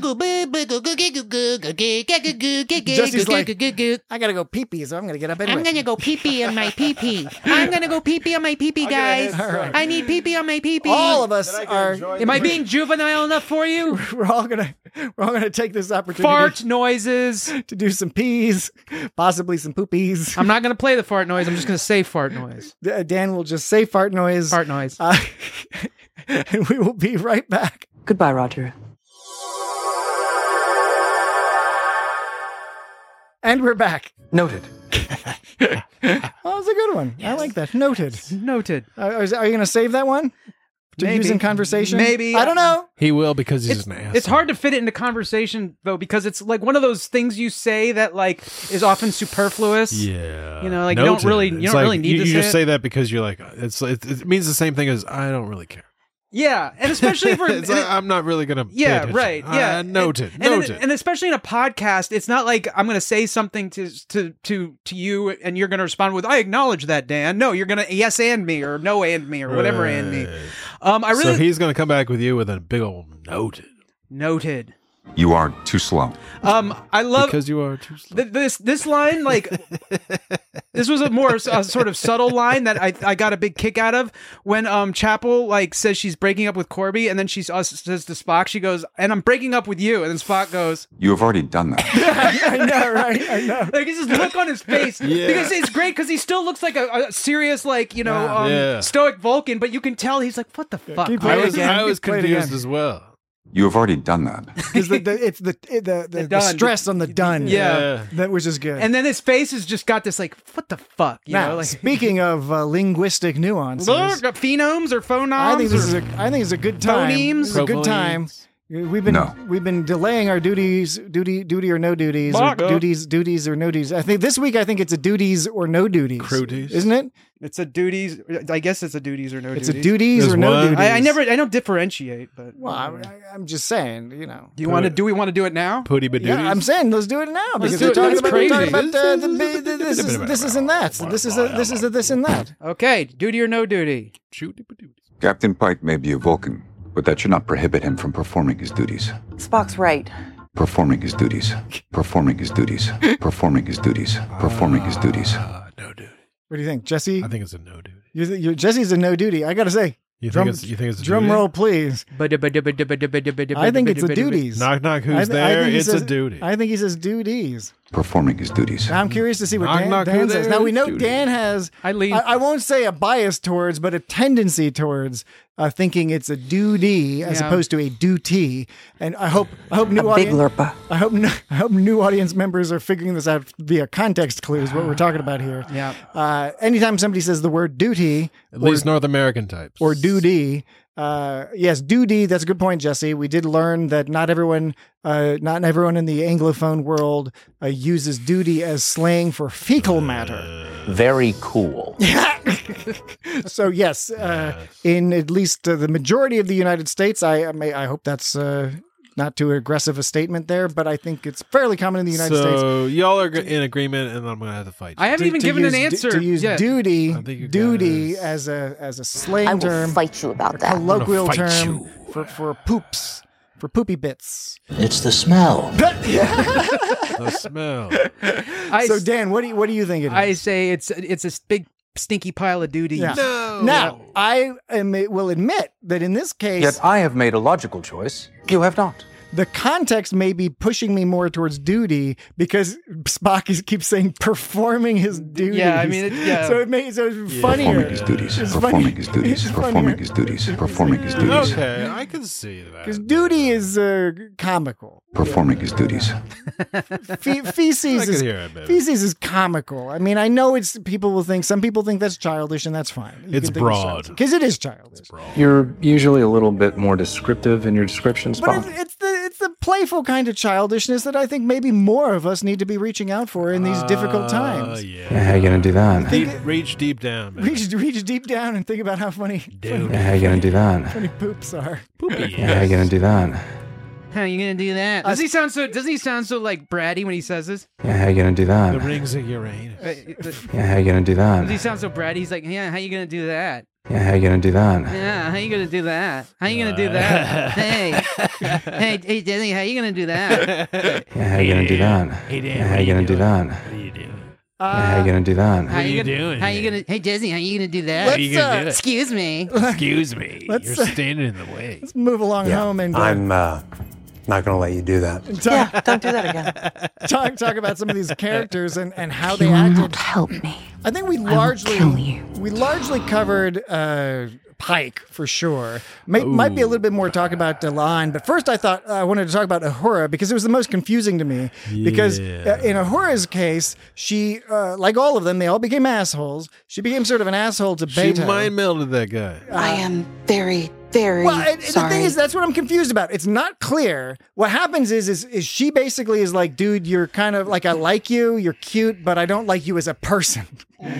Jesse's like, I got to go pee pee, so I'm going to get up anyway. I'm gonna go pee pee on my pee pee. I'm gonna go pee pee on my pee pee, guys. All right. I need pee pee on my pee pee. All of us are. Am I being juvenile enough for you? We're all gonna. We're all gonna take this opportunity Fart noises. to do some peas, possibly some poopies. I'm not gonna play the fart noise. I'm just gonna say fart noise. Uh, Dan will just say fart noise. Fart noise. Uh, and we will be right back. Goodbye, Roger. And we're back. Noted. Oh, that's a good one. I like that. Noted. Noted. Uh, are, are you going to save that one to Maybe. use in conversation? Maybe. I don't know. He will because he's It's, an ass. it's hard to fit it into conversation though, because it's like one of those things you say that like is often superfluous. Yeah. You know, like you don't Noted. really, you It's don't like, really need you, to you say just it. say that because you're like, it's it, it means the same thing as I don't really care. Yeah, and especially for It's like, I'm not really gonna. pay yeah, attention. right. Yeah, Uh, noted. And, and, noted. and especially in a podcast, it's not like I'm going to say something to to to to you, and you're going to respond with "I acknowledge that, Dan." No, you're going to yes and me or no and me or whatever and me. Um, I really so he's gonna come back with you with a big old noted. noted. You are too slow. Um, I love because you are too slow. th- this this line. Like this was a more a sort of subtle line that I I got a big kick out of when um Chapel like says she's breaking up with Corby, and then she uh, says to Spock, she goes, "And I'm breaking up with you," and then Spock goes, You have already done that. I know, right? I know. Like it's this look on his face Yeah. because it's great because he still looks like a, a serious, like you know, Yeah. um, Yeah. stoic Vulcan, but you can tell he's like, "What the fuck?" keep I Play it was again. I was Play it confused again. as well. You have already done that. Because the, the, it's the the, the, the, done. stress on the done. Yeah. That which is good. And then his face has just got this like, "What the fuck?" You now, know, like speaking of uh, linguistic nuances, Look, phenomes or phonoms. I think this is or- a I think it's a good time. Phonemes? This is a good time. Propylenes. We've been No. we've been delaying our duties, duty duty or no duties, or Margo. duties duties or no duties. I think this week I think it's a duties or no duties, Crew duties. isn't it? It's a duties. I guess it's a duties or no It's a duties. duties There's or no one- duties. I, I never. I don't differentiate, but Well, I, I, I'm just saying, you know. do you want to? Do we want to do it now? Putty badooties. Yeah, I'm saying let's do it now because do we're it. talking That's about, we're talking crazy. about uh, the, the, the, this is this is and that. This is a this is a this and that. Okay, duty or no duty. Captain Pike may be a Vulcan, but that should not prohibit him from performing his duties. Spock's right. Performing his duties. Performing his duties. Performing his duties. Performing his duties. Uh, no duty. What do you think, Jesse? I think it's a no duty. You th- you're, Jesse's a no duty. I gotta say, You drum, think it's you think it's a drum duty? roll, please. I I think it's a duties. Knock knock. Who's I th- I there? think he It's says- a duty. I think he says duties. Performing his duties. Now I'm curious to see what Knock, Dan, knock, who Dan says. there? Now we know Duties. Dan has. I lean. I, I won't say a bias towards, but a tendency towards uh, thinking it's a duty as Yeah. opposed to a duty. And I hope I hope new A big audience. lurpa. I hope no, I hope new audience members are figuring this out via context clues. What we're talking about here. Yeah. Uh, anytime somebody says the word duty At or, least North American types. or duty. Uh, yes, duty. That's a good point, Jesse. We did learn that not everyone, uh, not everyone in the Anglophone world uh, uses duty as slang for fecal matter. Very cool. So yes, uh, in at least uh, the majority of the United States, I I, may, I hope that's uh, not too aggressive a statement there, but I think it's fairly common in the United States. so y'all are in agreement, and I'm gonna have to fight. You. I haven't to- even to given use an du- answer. to use Yeah. duty, I think you duty guys- as a as a slang I will term, fight you about a that. colloquial I'm gonna fight term you. for for poops, for poopy bits. It's the smell. The smell. I, So Dan, what do you what do you think it is? I say it's it's a big stinky pile of duties. Yeah. No. Now, I am, will admit that in this case, Yet I have made a logical choice. You have not. the context may be pushing me more towards duty because Spock is, keeps saying performing his duties. Yeah, I mean, it, yeah. So it makes so it's funnier. Performing his duties. It's Performing funny- his duties. it's Performing funnier. his duties. Performing his duties. Okay, I can see that. Because duty is uh, comical. Performing his duties. Fe- feces I can is hear it, baby. feces is comical. I mean, I know it's people will think some people think that's childish, and that's fine. It's broad. because it is childish. You're usually a little bit more descriptive in your descriptions, But Spock. it's, it's the it's the playful kind of childishness that I think maybe more of us need to be reaching out for in these difficult Uh, times. yeah. Yeah, how you gonna do that? Deep, reach deep down, man. Reach reach deep down and think about how funny funny, Yeah, how you gonna do that? funny poops are. Poopy. Yeah, how you gonna do that? How are you gonna do that? Does he sound so? Doesn't he sound so like bratty when he says this? Yeah, how you gonna do The that? rings of Uranus. Uh, uh, Yeah, how you gonna do Does he that? sound so bratty? He's like, yeah. How you gonna do that? Yeah, how you gonna do that? Yeah. How you gonna do that? How you gonna do that? hey, hey, hey, Disney. How you gonna do that? Yeah, how you gonna do that? Hey, Dan, Yeah, what how are you you gonna do doing? that? What are you doing? Yeah, how you gonna do that? How you gonna, doing How you here? gonna? Hey, Disney. How you gonna do that? Let's, How you gonna uh, do it? Excuse me. Excuse me. Let's, You're uh, standing in the way. Let's move along home and uh, I'm uh, Not going to let you do that. Yeah, don't do that again. talk talk about some of these characters and, and how You they will acted. not help me. I think we will largely kill you. we largely covered uh, Pike for sure. May, might be a little bit more talk about Delan, but first I thought uh, I wanted to talk about Uhura because it was the most confusing to me. Because uh, in Uhura's case, she, uh, like all of them, they all became assholes. She became sort of an asshole to She Beto. mind melded that guy. I am very, very Well, and, and sorry. the thing is, that's what I'm confused about. It's not clear. What happens is, is, is she basically is like, dude, you're kind of like, I like you, you're cute, but I don't like you as a person.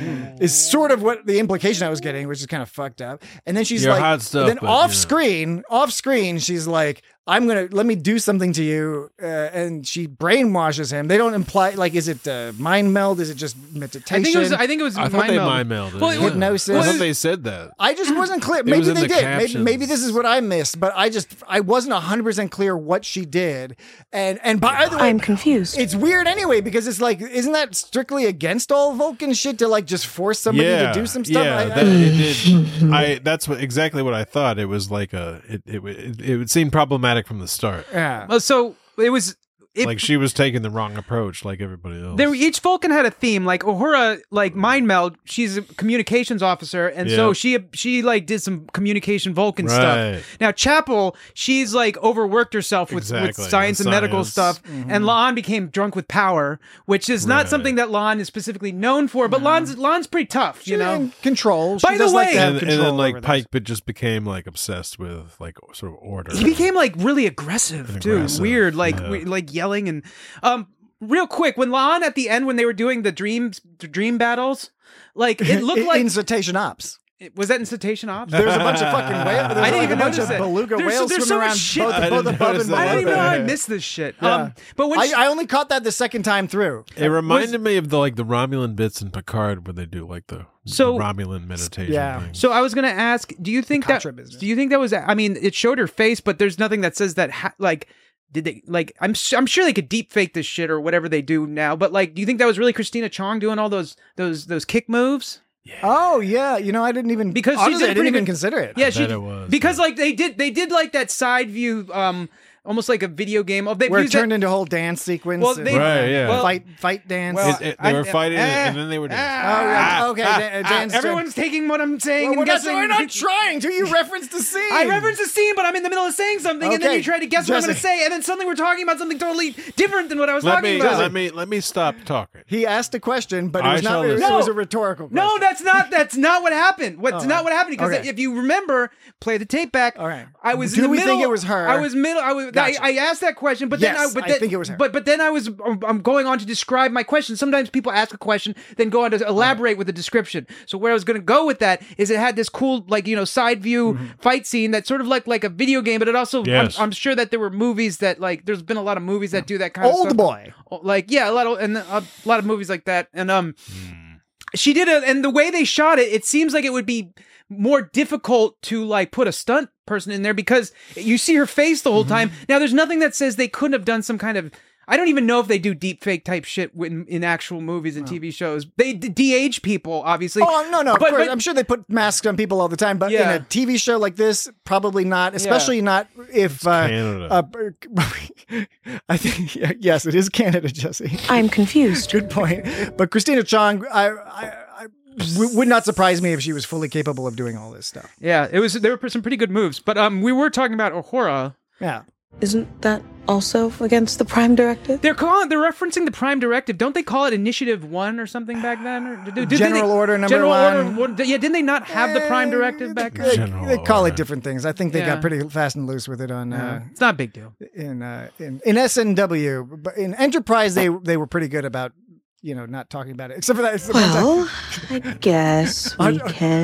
Is sort of what the implication I was getting, which is kind of fucked up. And then she's You're like, hot stuff, then but, off you know. screen, off screen, she's like, I'm gonna let me do something to you, uh, and she brainwashes him. They don't imply like, is it uh, mind meld? Is it just meditation? I think it was. I think it was. I mind thought they meld. mind melded. Well, it was- hypnosis. I thought they said that. I just wasn't clear. It Maybe was in they the did. Maybe, captions. maybe this is what I missed, but I just I wasn't one hundred percent clear what she did. And and by the way, I'm confused. It's weird anyway because it's like, isn't that strictly against all Vulcan shit to like just force somebody yeah, to do some stuff? Yeah, I- that, I- it did. I that's what exactly what I thought. It was like a it it it, it would seem problematic from the start. yeah. Well, so it was. It, Like she was taking the wrong approach, like everybody else. There, each Vulcan had a theme. Like Uhura, like mind meld. She's a communications officer, and so Yeah. she she like did some communication Vulcan Right. stuff. Now Chapel, she's like overworked herself with, with Exactly, science with and medical science. stuff, and Lon became drunk with power, which is not Right. something that Lon is specifically known for. But Lon's Lon's pretty tough, you She's know. in control. She By the does like way- to have and, and control then like over Pike, but just became like obsessed with like sort of order. He became like really aggressive And too, aggressive, weird, like yeah. we, like yelling and um. Real quick, when Lon at the end when they were doing the dream the dream battles, like it looked in, like in Cetacean Ops. was that in Cetacean Ops? There's a bunch of fucking whales. I didn't even a bunch notice of it. beluga There's- whales there's so swimming much around shit. both, I both didn't above notice and that. below. I don't even know how I them. missed this shit. Yeah. Um, but when I, she, I only caught that the second time through. It reminded me of the like the Romulan bits in Picard where they do like the So- Romulan meditation Yeah. thing. so I was gonna ask, do you think that Contra business. do you think that was? I mean, it showed her face, but there's nothing that says that. Ha- like, did they like? I'm su- I'm sure they could deep fake this shit or whatever they do now. But like, do you think that was really Christina Chong doing all those those those kick moves? Oh yeah, you know I didn't even Because she honestly, did I didn't pretty even good- consider it. Yeah, she bet it was, because like they did they did like that side view, um, almost like a video game. Oh, they've Where it used that- turned into a whole dance sequence. Well, and, they- Right, yeah. well- fight fight dance. Well, It- it- they I- were fighting ah, and then they were dancing. oh, yeah, okay, ah, dan- ah, dance. everyone's taking what I'm saying Well, and we're, not, guessing. we're not trying to. You referenced the scene. I reference the scene, but I'm in the middle of saying something, and then Okay, you try to guess what I'm going to Jesse. say, and then suddenly we're talking about something totally different than what I was Let talking me about. let me let me stop talking. He asked a question, but it I was not. shall It was, listen. it was a rhetorical question. No, that's not. That's not what happened. What's Oh, not what happened? Because okay. if you remember, play the tape back. All right. I was. Do in the we middle, think it was her? I was middle. I was. Gotcha. I, I asked that question, but then Yes, I. But I then, think it was her. But but then I was. I'm I'm going on to describe my question. Sometimes people ask a question, then go on to elaborate with a description. So where I was going to go with that is it had this cool, like you know, side view Mm-hmm. fight scene that sort of like like a video game, but it also. Yes. I'm, I'm sure that there were movies that like. There's been a lot of movies that do that kind of Old stuff. boy. Like yeah, a lot of and a lot of movies like that, and um. She did it, and the way they shot it, it seems like it would be more difficult to like put a stunt person in there because you see her face the whole Mm-hmm. time. Now, there's nothing that says they couldn't have done some kind of. I don't even know if they do deep fake type shit in, in actual movies and T V shows. They d- de-age people, obviously. Oh no, no, of But- course. but- I'm sure they put masks on people all the time, but Yeah. in a T V show like this, probably not. Especially not if. Uh, Canada. uh, I think yeah, yes, it is Canada, Jesse. I'm confused. Good point. But Christina Chong, I, I, I w- would not surprise me if she was fully capable of doing all this stuff. Yeah, it was. There were some pretty good moves, but um, we were talking about Uhura. Yeah. Isn't that also against the Prime Directive? They're calling. They're referencing the Prime Directive. Don't they call it Initiative One or something back then? Or did, did General they, Order number General one. Order. One- Yeah, didn't they not have the Prime Directive back then? They, General they call order. it different things. I think they Yeah. got pretty fast and loose with it on uh, It's not a big deal. in uh, in in S N W. But in Enterprise, they they were pretty good about you know not talking about it. Except for that. it's the one time- Well, I guess we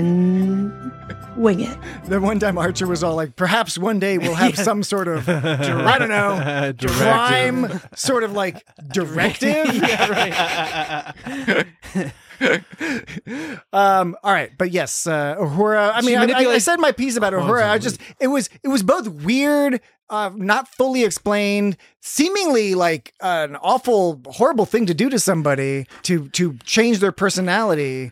can wing it. The one time Archer was all like, perhaps one day we'll have some sort of, I don't know, Directive. crime sort of like directive. Yeah, right. um, all right, but yes, uh, Uhura. I She mean, I, I, I manipulates- said my piece about Uhura. I just, it was, it was both weird uh, not fully explained, seemingly like uh, an awful, horrible thing to do to somebody to to change their personality.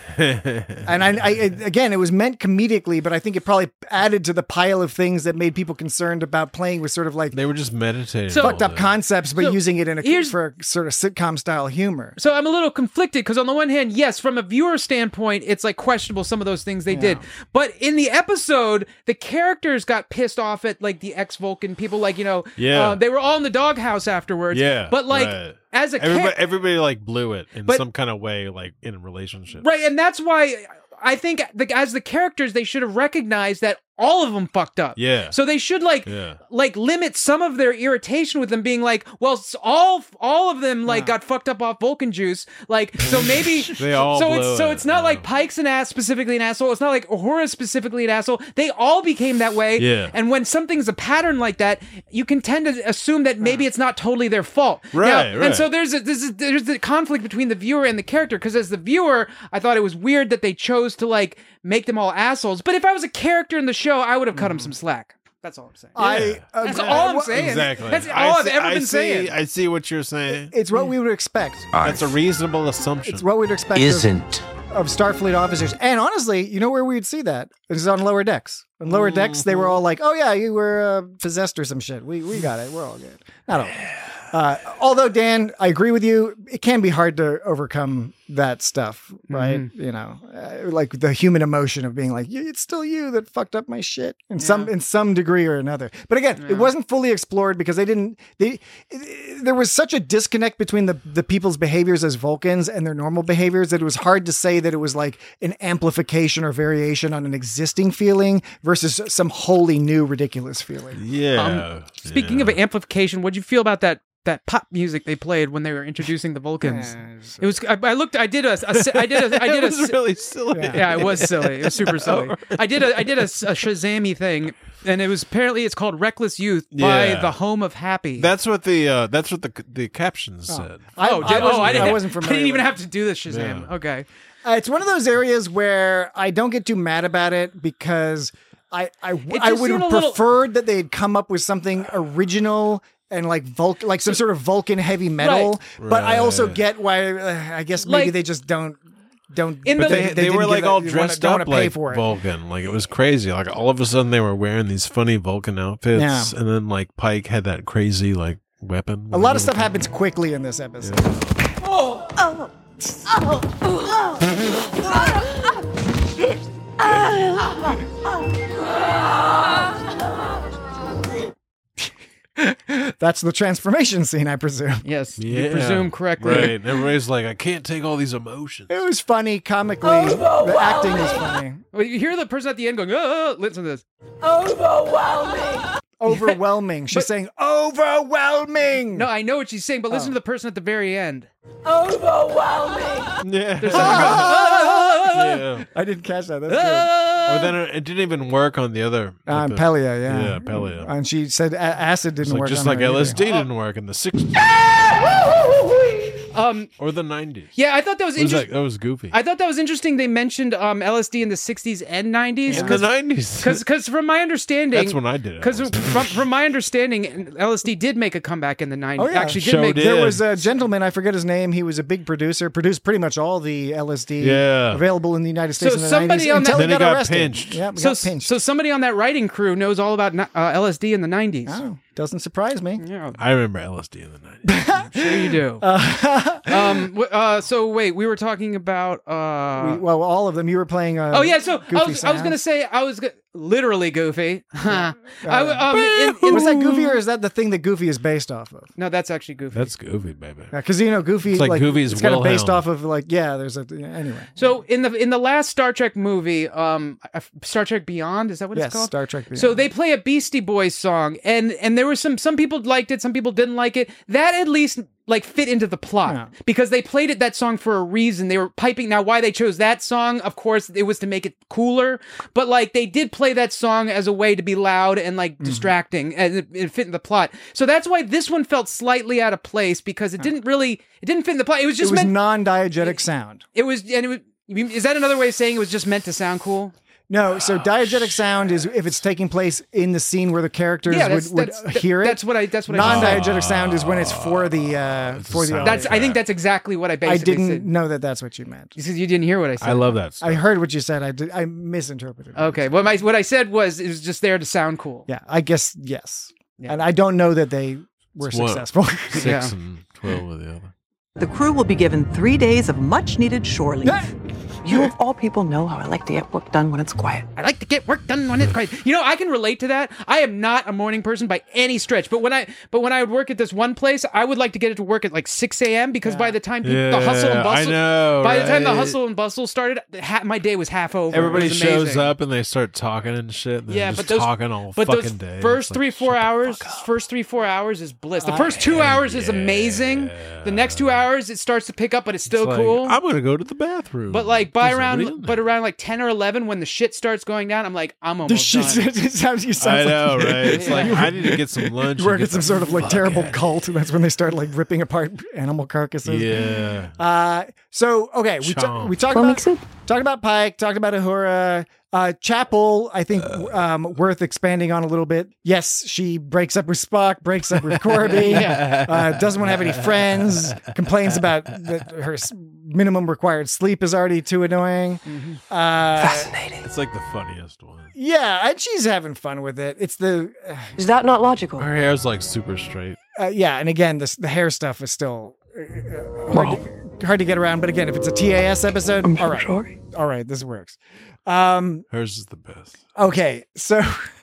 And I, I, again, it was meant comedically, but I think it probably added to the pile of things that made people concerned about playing with sort of like they were just meditating, So- fucked up concepts, but So using it in a here's- for a sort of sitcom style humor. So I'm a little conflicted because on the one hand, yes, from a viewer standpoint, it's like questionable some of those things they did. But in the episode, the characters got pissed off at like the ex-Vulcan people, like, you know, Yeah. uh, they were all in the doghouse afterwards. Yeah, But like right. as a everybody, char- everybody like blew it in But- some kind of way, like in a relationship. right, and that's why I think the, as the characters, they should have recognized that all of them fucked up. Yeah. So they should like Yeah. like limit some of their irritation with them being like, well, s- all all of them like got fucked up off Vulcan juice. Like, so maybe They all so blew it's so it, it's not like Pike's an ass specifically an asshole. It's not like Uhura's specifically an asshole. They all became that way. Yeah. And when something's a pattern like that, you can tend to assume that maybe it's not totally their fault. Right, Now- right. And so there's a, there's a, there's the conflict between the viewer and the character, because as the viewer, I thought it was weird that they chose to like make them all assholes. But if I was a character in the show, I would have cut them some slack. That's all I'm saying. I That's agree. all I'm saying. Exactly. That's all I I've see- ever I been see, saying. I see what you're saying. It's what we would expect. That's a reasonable assumption. It's what we'd expect. of- Isn't. Of Starfleet officers. And honestly, you know where we'd see that? It's on Lower Decks. On Lower Decks, they were all like, oh yeah, you were uh, possessed or some shit. We we got it. We're all good. Not all. Uh, although, Dan, I agree with you. It can be hard to overcome that stuff, right? Mm-hmm. You know, uh, like the human emotion of being like, it's still you that fucked up my shit in some in some degree or another. But again, it wasn't fully explored because they didn't. They it, there was such a disconnect between the the people's behaviors as Vulcans and their normal behaviors that it was hard to say that it was like an amplification or variation on an existing feeling versus some wholly new ridiculous feeling. Yeah. Um, speaking of amplification, what'd you feel about that that pop music they played when they were introducing the Vulcans? It was. I, I looked. I did a. a I did a. I did It was a. really silly. Yeah. yeah, it was silly. It was super silly. I did a. I did a, a Shazam-y thing, and it was apparently it's called "Reckless Youth" by Yeah. the Home of Happy. That's what the uh, that's what the the captions said. oh, I did, wasn't- oh, I didn't. I wasn't I familiar didn't even with have to do the Shazam. Yeah. Okay. Uh, it's one of those areas where I don't get too mad about it because I I, I just would seemed have a little- preferred that they had come up with something original and like Vulcan, like some sort of Vulcan heavy metal. Right. But I also Right. get why. Uh, I guess maybe Like- they just don't don't. In But the- they, they, didn't were give like that- all you wanna- dressed don't up wanna pay like for it. Vulcan. Like it was crazy. Like all of a sudden they were wearing these funny Vulcan outfits, Yeah. and then like Pike had that crazy like weapon. A lot of stuff happens quickly in this episode. Oh, oh, oh, oh. That's the transformation scene, I presume. Yes, Yeah. you presume correctly. Right. Everybody's like, I can't take all these emotions. It was funny comically. The acting is funny. Well, you hear the person at the end going, "Oh, listen to this." Overwhelming. Overwhelming. She's saying overwhelming. No, I know what she's saying, but listen Oh. to the person at the very end. Overwhelming. Yeah. There's someone going, "Ah!" yeah. I didn't catch that. That's good. Ah! Or then it, it didn't even work on the other. On like the- Pelia, yeah. Yeah, Pelia. And she said a- acid didn't It's like, work. just on like her L S D either. didn't work in the sixties Um, or the nineties. yeah, I thought that was It was interesting. like, that was goofy. I thought that was interesting. They mentioned um, L S D in the sixties and nineties. in the nineties. Because from my understanding, That's when I did it. Because from, from my understanding, L S D did make a comeback in the nineties. Oh yeah, Actually, did Show make. did. There was a gentleman, I forget his name. He was a big producer, produced pretty much all the L S D Yeah. available in the United States So in the somebody nineties on until that- he Then he got got arrested. pinched. Yeah, we So, got pinched. so somebody on that writing crew knows all about uh, L S D in the nineties. Oh, doesn't surprise me. Yeah, I remember L S D in the nineties. I'm sure you do. um, w- uh, so wait, we were talking about. Uh, We- well, all of them. You were playing. Uh, oh yeah, so I Goofy was, I was Sounds. gonna say I was go- literally Goofy. I, um, in- in- was that Goofy or is that the thing that Goofy is based off of? No, that's actually Goofy. That's goofy, baby. Because you know, Goofy, It's like Goofy's it's kind of based Wilhelm. off of like, yeah. There's a anyway. So in the in the last Star Trek movie, um, Star Trek Beyond, is that what Yes, it's called? Star Trek Beyond. So they play a Beastie Boys song, and and there was some some people liked it, some people didn't like it. That at least like fit into the plot Yeah. because they played it that song for a reason. They were piping. Now, why they chose that song? Of course, it was to make it cooler. But like they did play that song as a way to be loud and like distracting, and it, it fit in the plot. So that's why this one felt slightly out of place because it didn't really it didn't fit in the plot. It was it just was meant. non-diegetic sound. It was, and it was. Is that another way of saying it was just meant to sound cool? No, so diegetic sound is if it's taking place in the scene where the characters Yeah, would, that's- would that's- hear it. that's what I- that's what I- Non-diegetic sound is when it's for the uh, for the. That's. I audio. think that's exactly what I I basically didn't said. know that that's what you meant. You said you didn't hear what I said. I love that. I heard what you said. I did, I misinterpreted. it. Okay. What my what I said was it was just there to sound cool. Yeah, I guess yes. Yeah. And I don't know that they were It's one- successful. Six Yeah. and twelve with the other. The crew will be given three days of much-needed shore leave. You of all people know how I like to get work done when it's quiet. I like to get work done when it's quiet. You know, I can relate to that. I am not a morning person by any stretch, but when I but when I would work at this one place, I would like to get it to work at like six a.m. because by the time people, the hustle and Yeah, I bustle, know, by the time the right? hustle and bustle started, ha- my day was half over. Everybody It was shows amazing. up and they start talking and shit. And Yeah, just but those talking all but fucking those day. first It's three like, four hours, first three four hours is bliss. The first two hours is amazing. The next two hours it starts to pick up, but it's still it's like, cool. I'm gonna go to the bathroom. But like by There's around, nobody in but around like ten or eleven, when the shit starts going down, I'm like, I'm The almost shit done. it sounds, you sound I like know, right? It's Yeah. like I need to get some lunch. you work and at get some the sort of like fuck terrible out. cult, and that's when they start like ripping apart animal carcasses. Yeah. Uh, so okay, we, ta- Chomp. we talked about talked about Pike, talked about Uhura. Uh, Chapel, I think, um, worth expanding on a little bit. Yes, she breaks up with Spock, breaks up with Corby, Yeah. uh, doesn't want to have any friends, complains about that her s- minimum required sleep is already too annoying. Uh, Fascinating. It's like the funniest one. yeah, and she's having fun with it. It's the, uh, Is that not logical? Her hair's like super straight. uh, yeah, and again, this, the hair stuff is still uh, hard, to, hard to get around. But again, if it's a T A S episode, I'm all so right, sorry. all right, this works. Um, Hers is the best. okay, so.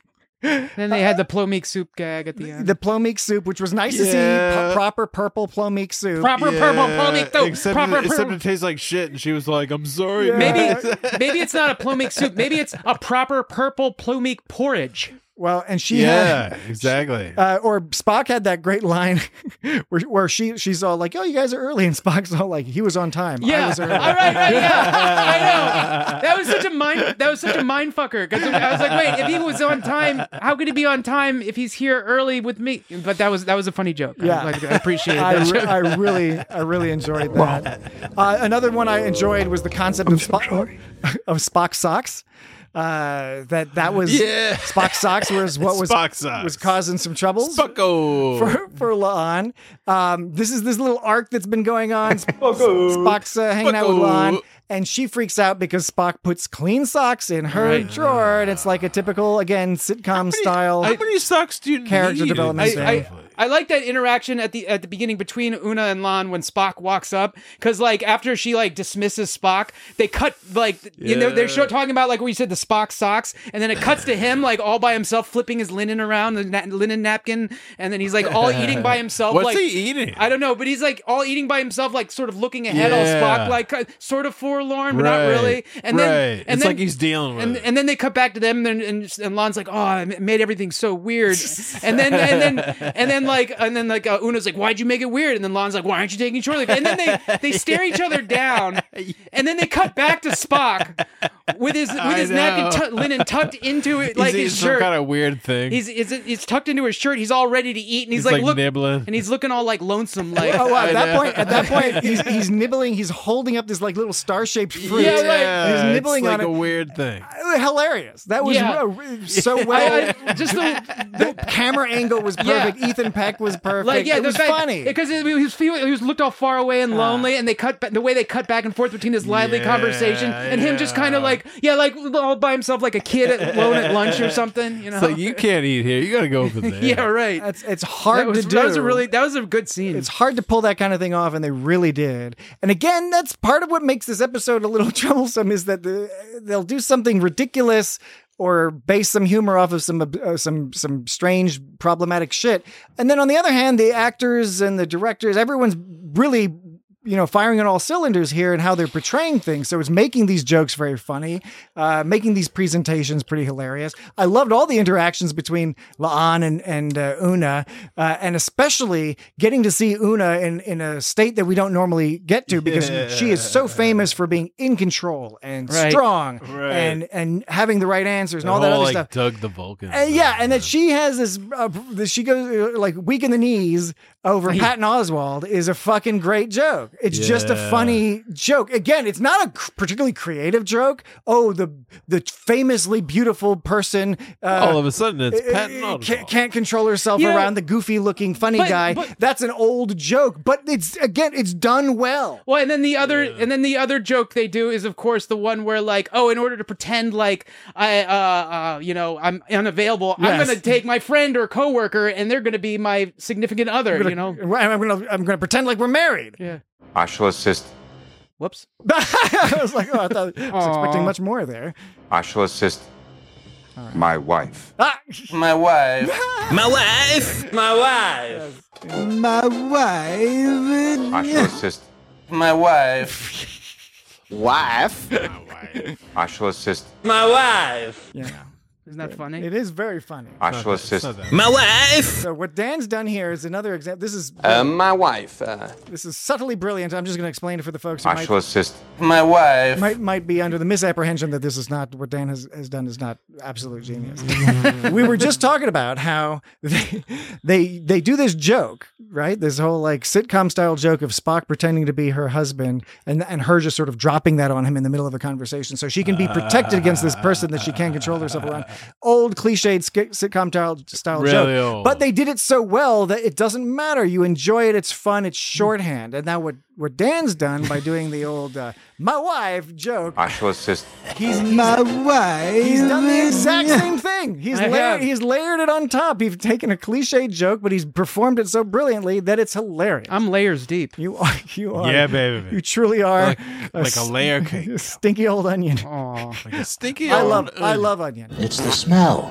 Then they had the plomeek soup gag at the end. The plomeek soup, which was nice to see Yeah. p- proper purple plomeek soup. Proper purple plomeek soup. Except, Proper it, except purple. it tastes like shit, and she was like, "I'm sorry." Yeah. Maybe maybe it's not a plomeek soup. Maybe it's a proper purple plomeek porridge. Well, and she Yeah, had, exactly. uh, or Spock had that great line where, where she she's all like, "Oh, you guys are early," and Spock's all like, "He was on time. I Yeah, was all early." right, right, yeah, I know. That was such a mind. That was such a mind fucker. Because I was like, wait, if he was on time, how could he be on time if he's here early with me? But that was that was a funny joke. Yeah. I, like, I appreciate I, that. re- joke. I really, I really enjoyed that. Uh, another one I enjoyed was the concept of Spock of Spock socks. Uh, that that was Yeah. Spock socks was what was Spock socks. was causing some troubles. Spocko. for for La'an. Um, this is this little arc that's been going on. Spock's uh, hanging out with La'an, and she freaks out because Spock puts clean socks in her Right. drawer, and it's like a typical, again, sitcom style How many socks do you character need? development I, thing. I, I like that interaction at the at the beginning between Una and Lon when Spock walks up, because like after she like dismisses Spock, they cut like you know they're Yeah. show, talking about like where you said the Spock socks, and then it cuts to him like all by himself flipping his linen around the na- linen napkin, and then he's like all eating by himself. What's like, he eating? I don't know, but he's like all eating by himself, like sort of looking ahead, all Yeah. Spock like uh, sort of forlorn, but not Right, really. And then right. and It's then, like he's dealing with and, it. and then they cut back to them, and and, and Lon's like, oh, I made everything so weird, and then and then and then like and then like uh, Una's like, why'd you make it weird? And then Lon's like, why aren't you taking short leave? And then they they stare each other down, and then they cut back to Spock with his with I his know. napkin tu- linen tucked into it like he's his eating some shirt. kind of weird thing. He's it's, it's tucked into his shirt. He's all ready to eat, and he's, He's, like, like, look, nibbling. and he's looking all like lonesome, like Oh, wow, I at that know. point, at that point, he's, he's nibbling. He's holding up this like little star-shaped fruit. Yeah, right. And he's nibbling it's on like it. a weird thing. Uh, Hilarious. That was Yeah. uh, so well. I- I- just the, the camera angle was perfect. Yeah. Ethan Peck was perfect. Like yeah, it the was fact- funny. because he was feeling, he was looked all far away and lonely, and they cut ba- the way they cut back and forth between his lively Yeah, conversation and him just kind of like yeah, like all by himself, like a kid at, alone at lunch or something. You know, It's like you can't eat here. You got to go over there. yeah, right. It's, it's hard that was, to do. That was a really that was a good scene. It's hard to pull that kind of thing off, and they really did. And again, that's part of what makes this episode a little troublesome is that the, they'll do something ridiculous or base some humor off of some uh, some some strange problematic shit. And then on the other hand, the actors and the directors, everyone's really, you know, firing on all cylinders here and how they're portraying things. So it's making these jokes very funny, uh, making these presentations pretty hilarious. I loved all the interactions between La'an and, and uh, Una, uh, and especially getting to see Una in, in a state that we don't normally get to because Yeah. she is so famous for being in control and Right. strong Right. and, and having the right answers and The all that whole, other like, stuff. Doug the Vulcan. Uh, yeah, and that she has this, uh, that she goes uh, like weak in the knees over Patton Oswalt is a fucking great joke. It's just a Yeah. funny joke. Again, it's not a c- particularly creative joke. Oh, the the famously beautiful person. Uh, All of a sudden, it's uh, Patton uh, Oswalt. can't, can't control herself Yeah. around the goofy-looking funny But- guy. but- That's an old joke, but it's again, it's done well. Well, and then the other, and then the other joke they do is, of course, the one where like, oh, in order to pretend like I, uh, uh you know, I'm unavailable, I'm Yes. going to take my friend or coworker, and they're going to be my significant other. I'm gonna, you know, I'm gonna I'm gonna pretend like we're married. Yeah. I shall assist. Whoops. I was like, oh, I thought I was Aw. expecting much more there. I shall assist my wife. Ah! My wife. My wife. My wife. My wife. I shall assist My wife. Wife. I shall assist My wife. Yeah. Isn't that funny? It is very funny. I shall assist My wife. So what Dan's done here is another example. This is Uh, my wife. Uh, this is subtly brilliant. I'm just going to explain it for the folks who I might, shall assist my wife. might might be under the misapprehension that this is not what Dan has, has done is not absolute genius. We were just talking about how they, they they do this joke, right? This whole like sitcom style joke of Spock pretending to be her husband and and her just sort of dropping that on him in the middle of a conversation so she can be protected against this person that she can't control herself around. Old cliched sk- sitcom style, style Really joke. old. But they did it so well that it doesn't matter. You enjoy it. It's fun. It's shorthand. And now what, what Dan's done by doing the old uh, my wife joke, I shall assist he's, he's, My wife. he's done the exact same thing. He's I layered, have. he's layered it on top. He's taken a cliche joke, but he's performed it so brilliantly that it's hilarious. I'm layers deep. You are. You are. Yeah, baby. You truly are Like- like a layer cake. s- stinky old onion. Aw. Like a stinky I old love. I onion. love onion. It's the smell.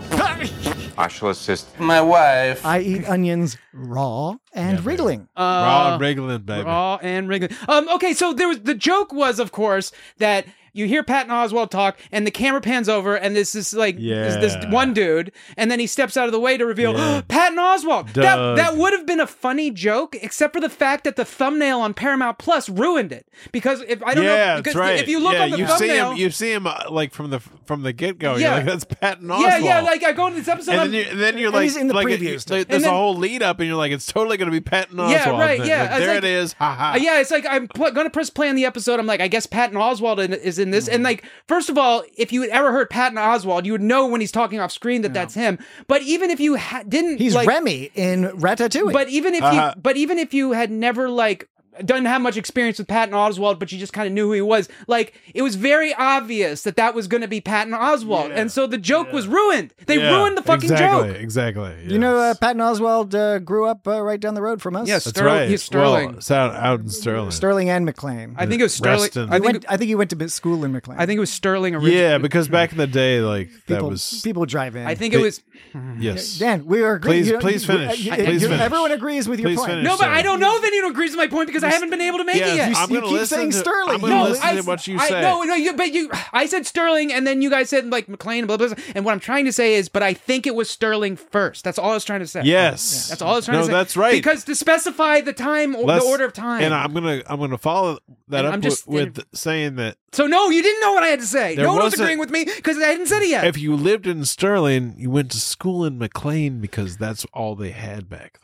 I shall assist My wife. I eat onions raw and wriggling. Uh, Raw and wriggling, baby. Raw and wriggling. Um, okay, so there was the joke was, of course, that you hear Patton Oswalt talk, and the camera pans over, and this is like this, this Yeah. one dude, and then he steps out of the way to reveal Yeah. Patton Oswalt. That Doug. that would have been a funny joke, except for the fact that the thumbnail on Paramount Plus ruined it. Because if I don't yeah, know, that's because right. if you look yeah, on the you thumbnail, see him, you see him uh, like from the from the get go. Yeah. You're like, that's Patton Oswalt. yeah, yeah, like I go into this episode, and I'm- then, you, and then you're And like, he's in the like previews, uh, too. there's And then- a whole lead up, and you're like, it's totally going to be Patton Oswalt. Yeah, right, And yeah. like, It's there like- it is. Ha ha. Uh, yeah, it's like I'm pl- gonna press play on the episode. I'm like, I guess Patton Oswalt in- is in this, and like, first of all, if you had ever heard Patton Oswalt, you would know when he's talking off screen that that's him. But even if you ha- didn't, He's like, Remy in Ratatouille. But even if Uh-huh. you, but even if you had never like doesn't have much experience with Patton Oswalt, but you just kind of knew who he was. Like, it was very obvious that that was going to be Patton Oswalt. Yeah. And so the joke was ruined. They Yeah, ruined the fucking exactly, joke. Exactly. You know, uh, Patton Oswalt uh, grew up uh, right down the road from us. Yes, That's Sterling- right. he's Sterling. Well, it's out, out in Sterling. Sterling and McLean. I think it was Sterling. Reston. I I think, think, I think he went to bit- school in McLean. I think it was Sterling originally. Yeah, because back in the day, like that people, was people drive in. I think it was. yes. Dan, we are agreeing. Please- you- please you- finish. you- Please you- finish. Everyone agrees with your Please point. finish. No, but sir. I don't know if anyone agrees with my point because I haven't been able to make Yeah, it yet. I'm You gonna keep listen saying to, Sterling. I'm gonna No, listen I, to what you I, say. No, no, you, but you, I said Sterling, and then you guys said like McLean, blah, blah, blah. And what I'm trying to say is, but I think it was Sterling first. That's all I was trying to say. Yes. That's all I was trying No, to say. that's right. Because to specify the time, or Let's- the order of time. And I'm gonna I'm gonna follow that And up I'm just- with, with saying that so no, you didn't know what I had to say. There No one was wasn't- agreeing with me because I hadn't said it yet. if you lived in Sterling, you went to school in McLean because that's all they had back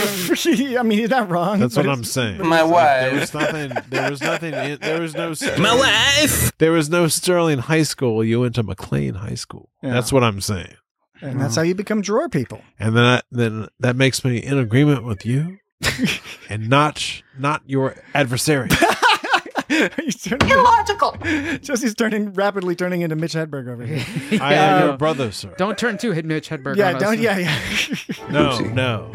then. I mean, you're not wrong. That's but what it's- I'm saying. My It's like, there wife. was nothing. There was nothing. In, there was no. Sterling, My wife. There was no Sterling High School. You went to McLean High School. Yeah. That's what I'm saying. And that's how you become drawer people. And then I, then that makes me in agreement with you, and not not your adversary. He's turning, Illogical. Jesse's turning rapidly turning into Mitch Hedberg over here. I am your brother, sir. Don't turn too hit Mitch Hedberg. yeah, on us. don't. Yeah, yeah. No, Oopsie. no.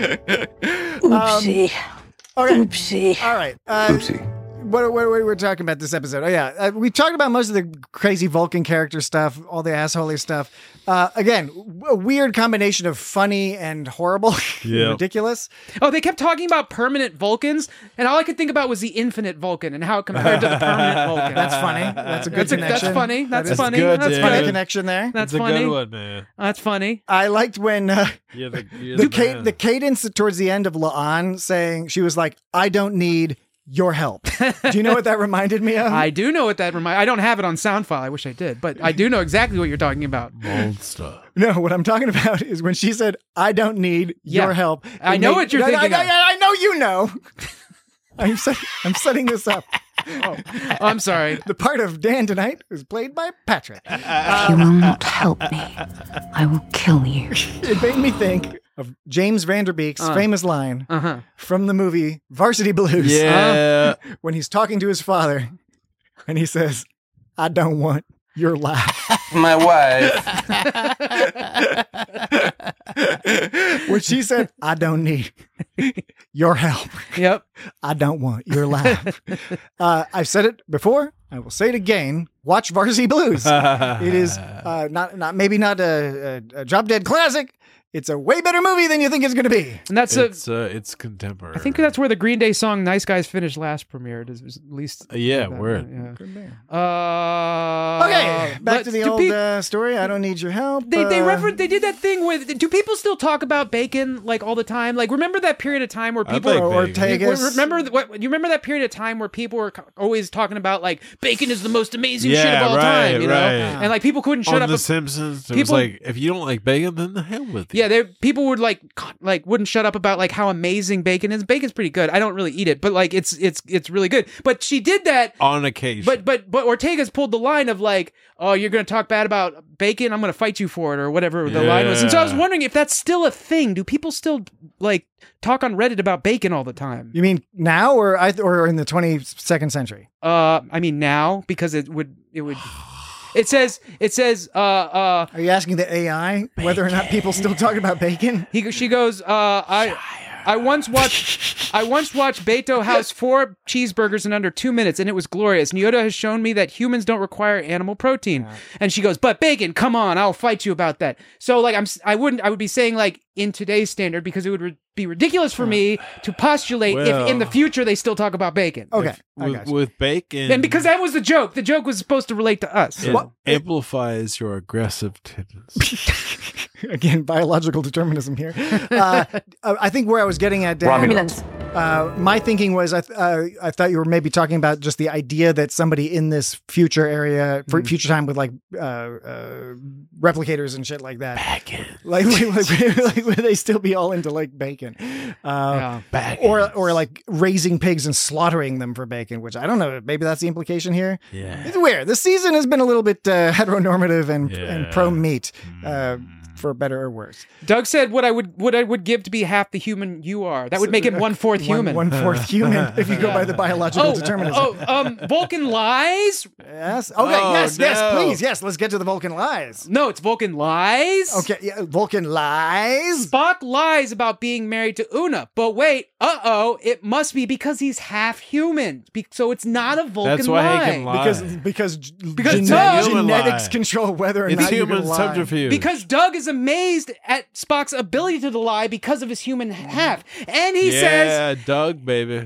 Oopsie. Okay. Oopsie. All right. Uh, Oopsie. What, what, what were we talking about this episode? Oh, yeah. Uh, we talked about most of the crazy Vulcan character stuff, all the assholey stuff. Uh, again, w- a weird combination of funny and horrible, Yeah. ridiculous. Oh, they kept talking about permanent Vulcans, and all I could think about was the infinite Vulcan and how it compared to the permanent Vulcan. That's funny. That's a good That's, a, connection. that's funny. That's That is funny. good, That's dude. funny funny. connection there. That's It's a funny. good one, man. That's funny. I liked when uh, You're the, you're the, the, ca- man. the cadence towards the end of La'an saying, she was like, I don't need your help. Do you know what that reminded me of? I do know what that reminds. I don't have it on sound file. I wish I did, but I do know exactly what you're talking about. monster. No, what I'm talking about is when she said, I don't need Yeah. your help. I It know made- what you're I- I- thinking I, of. I know you know. I'm, set, I'm setting this up. Oh, I'm sorry. The part of Dan tonight is played by Patrick. If you will not help me, I will kill you. It made me think of James Van Der Beek's Uh. famous line Uh-huh. from the movie Varsity Blues. Yeah. Uh, when he's talking to his father and he says, I don't want your life. My wife. Which he said, I don't need your help. Yep. I don't want your life. uh, I've said it before. I will say it again. Watch Varsity Blues. It is uh, not, not maybe not a, a, a drop dead classic. It's a way better movie than you think it's going to be. And that's it's, a, uh, it's contemporary. I think that's where the Green Day song "Nice Guys Finished Last" premiered. Is is at least Uh, yeah, that, word. Yeah. Uh, Okay, back let's- to the do old pe- uh, story. I don't need your help. They they uh, refer- they did that thing with. Do people still talk about bacon like all the time? Like, remember that period of time where I people like or bacon. Ortegas. You- remember th- what you remember that period of time where people were co- always talking about like bacon is the most amazing shit Yeah, of all right, time, you know? right. And like people couldn't shut On up. The ab- Simpsons, it people- was like, if you don't like bacon, then the hell with you. Yeah, they people would like c- like wouldn't shut up about like how amazing bacon is. Bacon's pretty good. I don't really eat it, but like it's it's it's really good. But she did that. On occasion. But but but Ortega's pulled the line of like, oh, you're going to talk bad about bacon, I'm going to fight you for it, or whatever the line was. And so I was Yeah. wondering if that's still a thing. Do people still like talk on Reddit about bacon all the time? You mean now or I or in the twenty-second century? Uh, I mean now because it would it would. It says it says uh uh. Are you asking the A I whether or not people still talk about bacon? He she goes uh I. I once watched I once watched Beto House four cheeseburgers in under two minutes, and it was glorious. Nyota has shown me that humans don't require animal protein. Yeah. And she goes, but bacon, come on, I'll fight you about that. So like I'm s- I wouldn't I would be saying like in today's standard because it would re- be ridiculous for me to postulate Well- if in the future they still talk about bacon. Okay, I with, got you. with bacon. And because that was the joke. The joke was supposed to relate to us. it What- amplifies your aggressive tendencies. Again, biological determinism here. Uh, I think where I was getting at, Dan, Romulans. Uh, my thinking was I th- uh, I thought you were maybe talking about just the idea that somebody in this future area, for future time with like uh, uh, replicators and shit like that, Bacon. like, like, like, like would they still be all into like bacon, uh, Bacon. or or like raising pigs and slaughtering them for bacon? Which I don't know. Maybe that's the implication here. Yeah. It's weird. This season has been a little bit uh, heteronormative and Yeah. and pro meat. Uh, for better or worse. Doug said what I would what I would give to be half the human you are. That would make him one fourth human. One fourth human, if you go by the biological Oh, determinism. oh, um, Vulcan lies? Yes. Okay. Oh, yes. Yes. no. Please. Yes. Let's get to the Vulcan lies. No, it's Vulcan lies. Okay. Yeah, Vulcan lies. Spock lies about being married to Una, but wait, uh-oh, it must be because he's half human. Be- so it's not a Vulcan That's why lie. he can lie. Because because Because gene- Doug- genetics lie. control whether or It's not you human can lie. subterfuge. Because Doug is amazed at Spock's ability to lie because of his human half. And he yeah, says Doug, baby.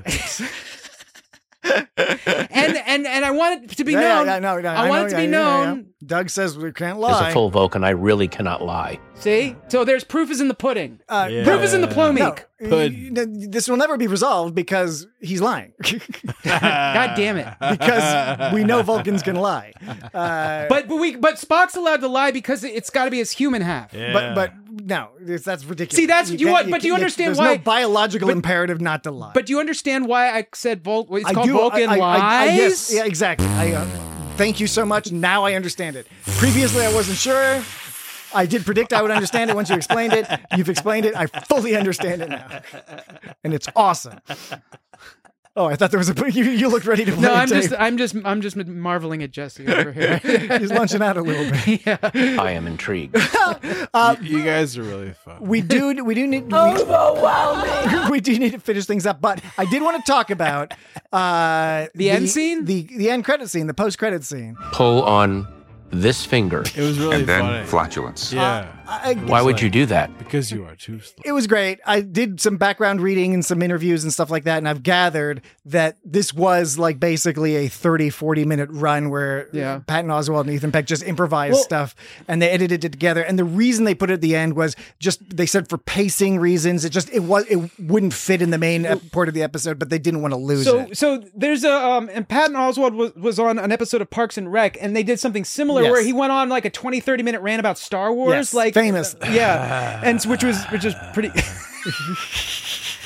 and and and I want it to be Yeah, known. yeah, yeah, no, no, I, I want know, it to yeah, be yeah, yeah, known. yeah. Doug says we can't As lie. a full Vulcan, I really cannot lie. See? So there's proof is in the pudding. Uh, Yeah. Proof is in the No, plomeek. Pud. y- this will never be resolved because he's lying. God damn it. Because we know Vulcans can lie. Uh, But but we but Spock's allowed to lie because it's got to be his human half. Yeah. But but no, it's, that's ridiculous. See, that's- you can't- want- but do you can't- understand there's why- no biological but- imperative not to lie. But do you understand why I said Vul- it's I called do, Vulcan I, I, lies? I, I, yes, yeah, exactly. I, uh, thank you so much. Now I understand it. Previously, I wasn't sure. I did predict I would understand it once you explained it. You've explained it. I fully understand it now, and it's awesome. Oh, I thought there was a. You, you looked ready to play. No, I'm Dave. just I'm just I'm just marveling at Jesse over here. He's lunching out a little bit. yeah. I am intrigued. Uh, you guys are really fun. we do. We do need. We, we do need to finish things up, but I did want to talk about uh, The end scene? the the end credit scene, the post credit scene. Pull on this finger. It was really and then funny. flatulence. Yeah. I, Why would you do that? Because you are too slow. It was great. I did some background reading and some interviews and stuff like that. And I've gathered that this was like basically a thirty, forty minute run where Yeah. Patton Oswalt and Ethan Peck just improvised Well- stuff and they edited it together. And the reason they put it at the end was just, they said for pacing reasons, it just, it was, it wouldn't fit in the main ep- part of the episode, but they didn't want to lose So it. so there's a um and Patton Oswalt was, was on an episode of Parks and Rec and they did something similar Yes. where he went on like a twenty, thirty minute rant about Star Wars. Yes, like famous. Yeah. And s- which was which is pretty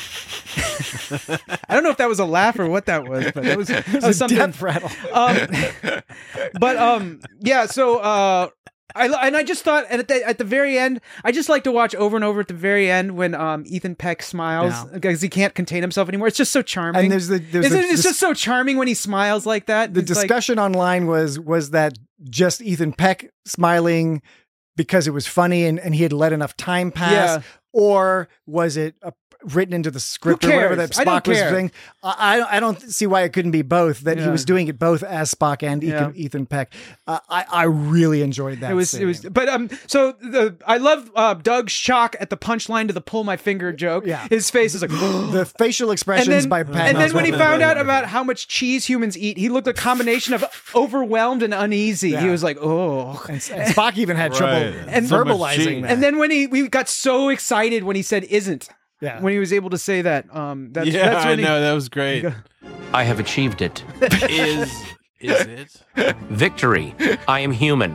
I don't know if that was a laugh or what that was, but that was, that was a something. death rattle. Um, but um, yeah. So uh, I and I just thought at the at the very end, I just like to watch over and over at the very end when um Ethan Peck smiles Yeah. because he can't contain himself anymore. It's just so charming. And there's the- there's Isn't the- it? It's this- just so charming when he smiles like that. The It's like- discussion online was was that just Ethan Peck smiling because it was funny and, and he had let enough time pass, Yeah. or was it a, written into the script or whatever cares? that I don't Spock was care. saying? I, I don't- I don't see why it couldn't be both. That he Yeah. was doing it both as Spock and Ethan, Ethan Peck. Uh, I I really enjoyed that. It was, scene. it was, but um, so the I love uh, Doug's shock at the punchline to the pull my finger joke. Yeah. His face is like the facial expressions and then, by Pat. and then when he Oswalt. found out about how much cheese humans eat, he looked a combination of overwhelmed and uneasy. He Yeah. was like, oh. And, and Spock even had trouble Right. And- So much verbalizing cheese. that. And then when he we got so excited when he said isn't. Yeah. When he was able to say that. Um that's yeah, that's I when he, know that was great. I have achieved it. is is it? Victory. I am human.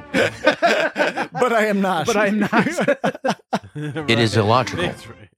but I am not. But I'm not. It is illogical.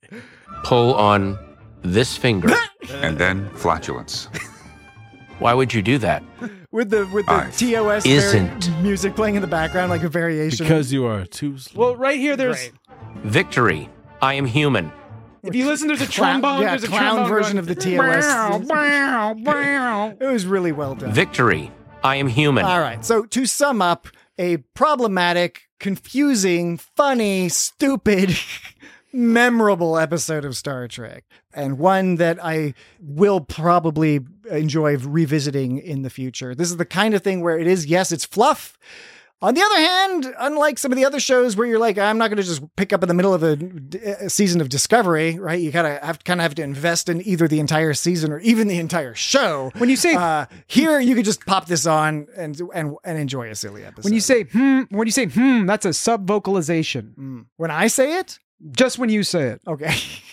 Pull on this finger. And then flatulence. Why would you do that? with the with the Eyes. T O S Isn't. vari- music playing in the background like a variation. Because you are too slow. Well, right here there's Great. Victory. I am human. if you listen there's a Clown- trombone, yeah, there's a clown trombone version going, of the T O S. "Bow, bow, bow." It was really well done. Victory. I am human. All right. So to sum up, a problematic, confusing, funny, stupid, memorable episode of Star Trek, and one that I will probably enjoy revisiting in the future. This is the kind of thing where it is, yes, it's fluff. On the other hand, unlike some of the other shows where you're like, I'm not going to just pick up in the middle of a, a season of Discovery, right? You gotta have kind of have to invest in either the entire season or even the entire show. When you say uh, here, you could just pop this on and and and enjoy a silly episode. when you say hmm, when you say hmm, that's a sub vocalization. when I say it, Just when you say it. okay.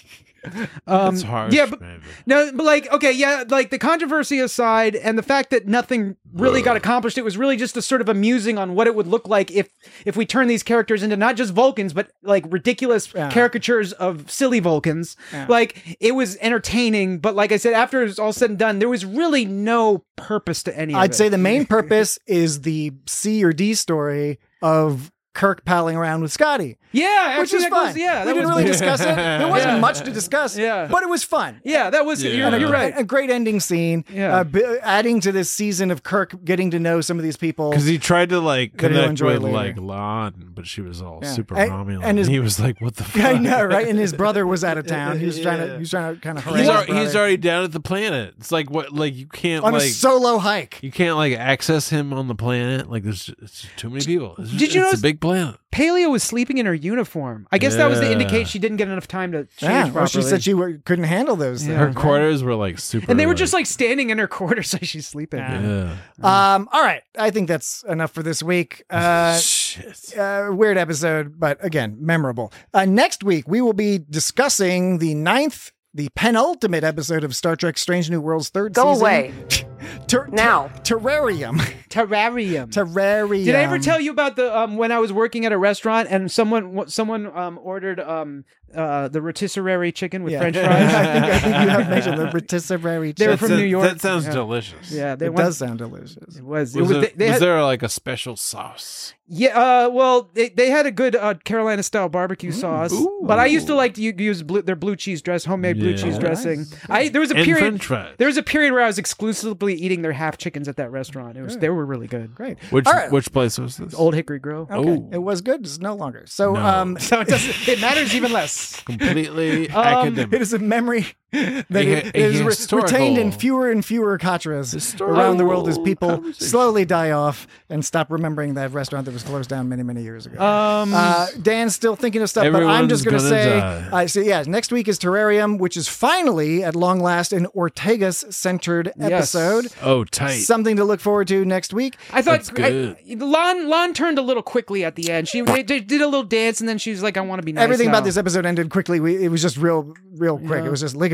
Um, That's harsh, yeah, but, maybe. no, but like, okay, yeah, like the controversy aside, and the fact that nothing really got accomplished, it was really just a sort of amusing on what it would look like if if we turn these characters into not just Vulcans, but like ridiculous Yeah. caricatures of silly Vulcans. Yeah. Like it was entertaining, but like I said, after it was all said and done, there was really no purpose to any of it. I'd say the main purpose is the C or D story of Kirk palling around with Scotty. Yeah, Which actually, is that fun. goes- yeah, we that didn't was- really discuss it. There wasn't Yeah. much to discuss, Yeah. but it was fun. Yeah, that was. Yeah. You're, And a, you're right. A great ending scene. Yeah. Uh, b- adding to this season of Kirk getting to know some of these people. Because he tried to like That he'll connect enjoy with later. like Lon, but she was all Yeah. super And- Romulan. and his- he was like, "What the fuck?" I know, right? And his brother was out of town. He was trying to. He was trying to kind of. He's, al- he's already down at the planet. It's like what? Like you can't on like a solo hike. you can't like access him on the planet. Like there's it's just too many people. It's, Did just- you it's notice- a big planet. Paleo was sleeping in her uniform. I guess that was to Yeah. indicate she didn't get enough time to change Yeah, properly. or she said she were, couldn't handle those Yeah. Her things. quarters were like super, and they were just like standing in her quarters so she's sleeping. yeah. Um, all right. I think that's enough for this week. Uh, Shit. uh, weird episode, but again, memorable. Uh, next week, we will be discussing the ninth, the penultimate episode of Star Trek Strange New Worlds third Go season. away. Ter- Now. ter- Terrarium. Terrarium. Terrarium. Did I ever tell you about the um when I was working at a restaurant and someone someone um ordered um uh the rotisserie chicken with Yeah. French I fries? think, I think you have mentioned the rotisserie They were chicken. from That- New York. That sounds Yeah. delicious. Yeah, they It went- does sound delicious. It was. Was, it was. there, They, they was had, there like a special sauce? yeah. Uh. Well, they, they had a good uh, Carolina style barbecue sauce, but I used to like to u- use blue, their blue cheese dress, homemade blue Yeah. cheese Oh, dressing. nice. I there was a And period. French fries. There was a period where I was exclusively eating their half chickens at that restaurant. It was. They were really good. Great. Which All right. which place was this? Old Hickory Grill. Okay. Oh. It was good. It's no longer. So, No. um, So it doesn't. It matters even less. Completely Um, academic. it is a memory that A- it- a it is re- historical- retained in fewer and fewer Katras Historical around the world as people conversation. slowly die off and stop remembering that restaurant that was closed down many, many years ago. Um. Uh, Dan's still thinking of stuff, but I'm just going Everyone's to say, gonna die. uh, so yeah, next week is Terrarium, which is finally, at long last, an Ortegas-centered Yes. episode. Oh, tight. Something to look forward to next week. I thought That's good. I, Lon Lon turned a little quickly at the end. She they, they did a little dance and then she was like, "I want to be nice." Everything now. about this episode ended quickly. We, it was just real, real quick. Yeah. It was just lickety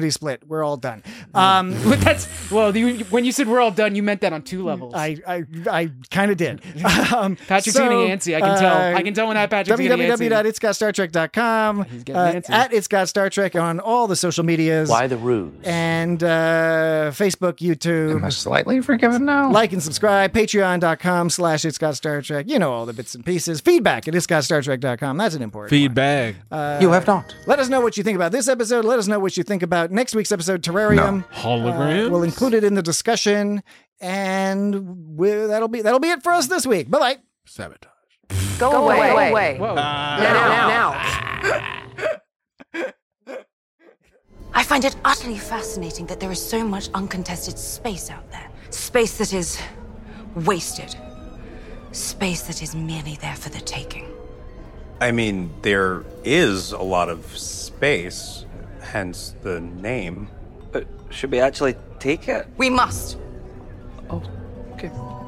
equally split. We're all done. Um, but that's well. You, when you said we're all done, you meant that on two levels. I I, I kind of did. Um, Patrick's so, getting antsy. I can tell. uh, I can tell when that Patrick's w w w dot its got star trek dot com. He's getting uh, antsy. At It's Got Star Trek on all the social medias. Why the ruse? And uh, Facebook, YouTube. Am I slightly forgiven now? Like and subscribe. Patreon dot com slash It's Got Star Trek. You know all the bits and pieces. Feedback at its got star trek dot com. That's an important Feedback. Uh, you have not. Let us know what you think about this episode. Let us know what you think about next week's episode, Terrarium. No. Holograms? Uh, we'll include it in the discussion, and we, that'll be that'll be it for us this week. Bye bye. Sabotage. Go, Go away. away. Go away. Whoa. now, now. I find it utterly fascinating that there is so much uncontested space out there. Space that is wasted. Space that is merely there for the taking. I mean, there is a lot of space, hence the name. But should we actually take it? We must. Oh, okay.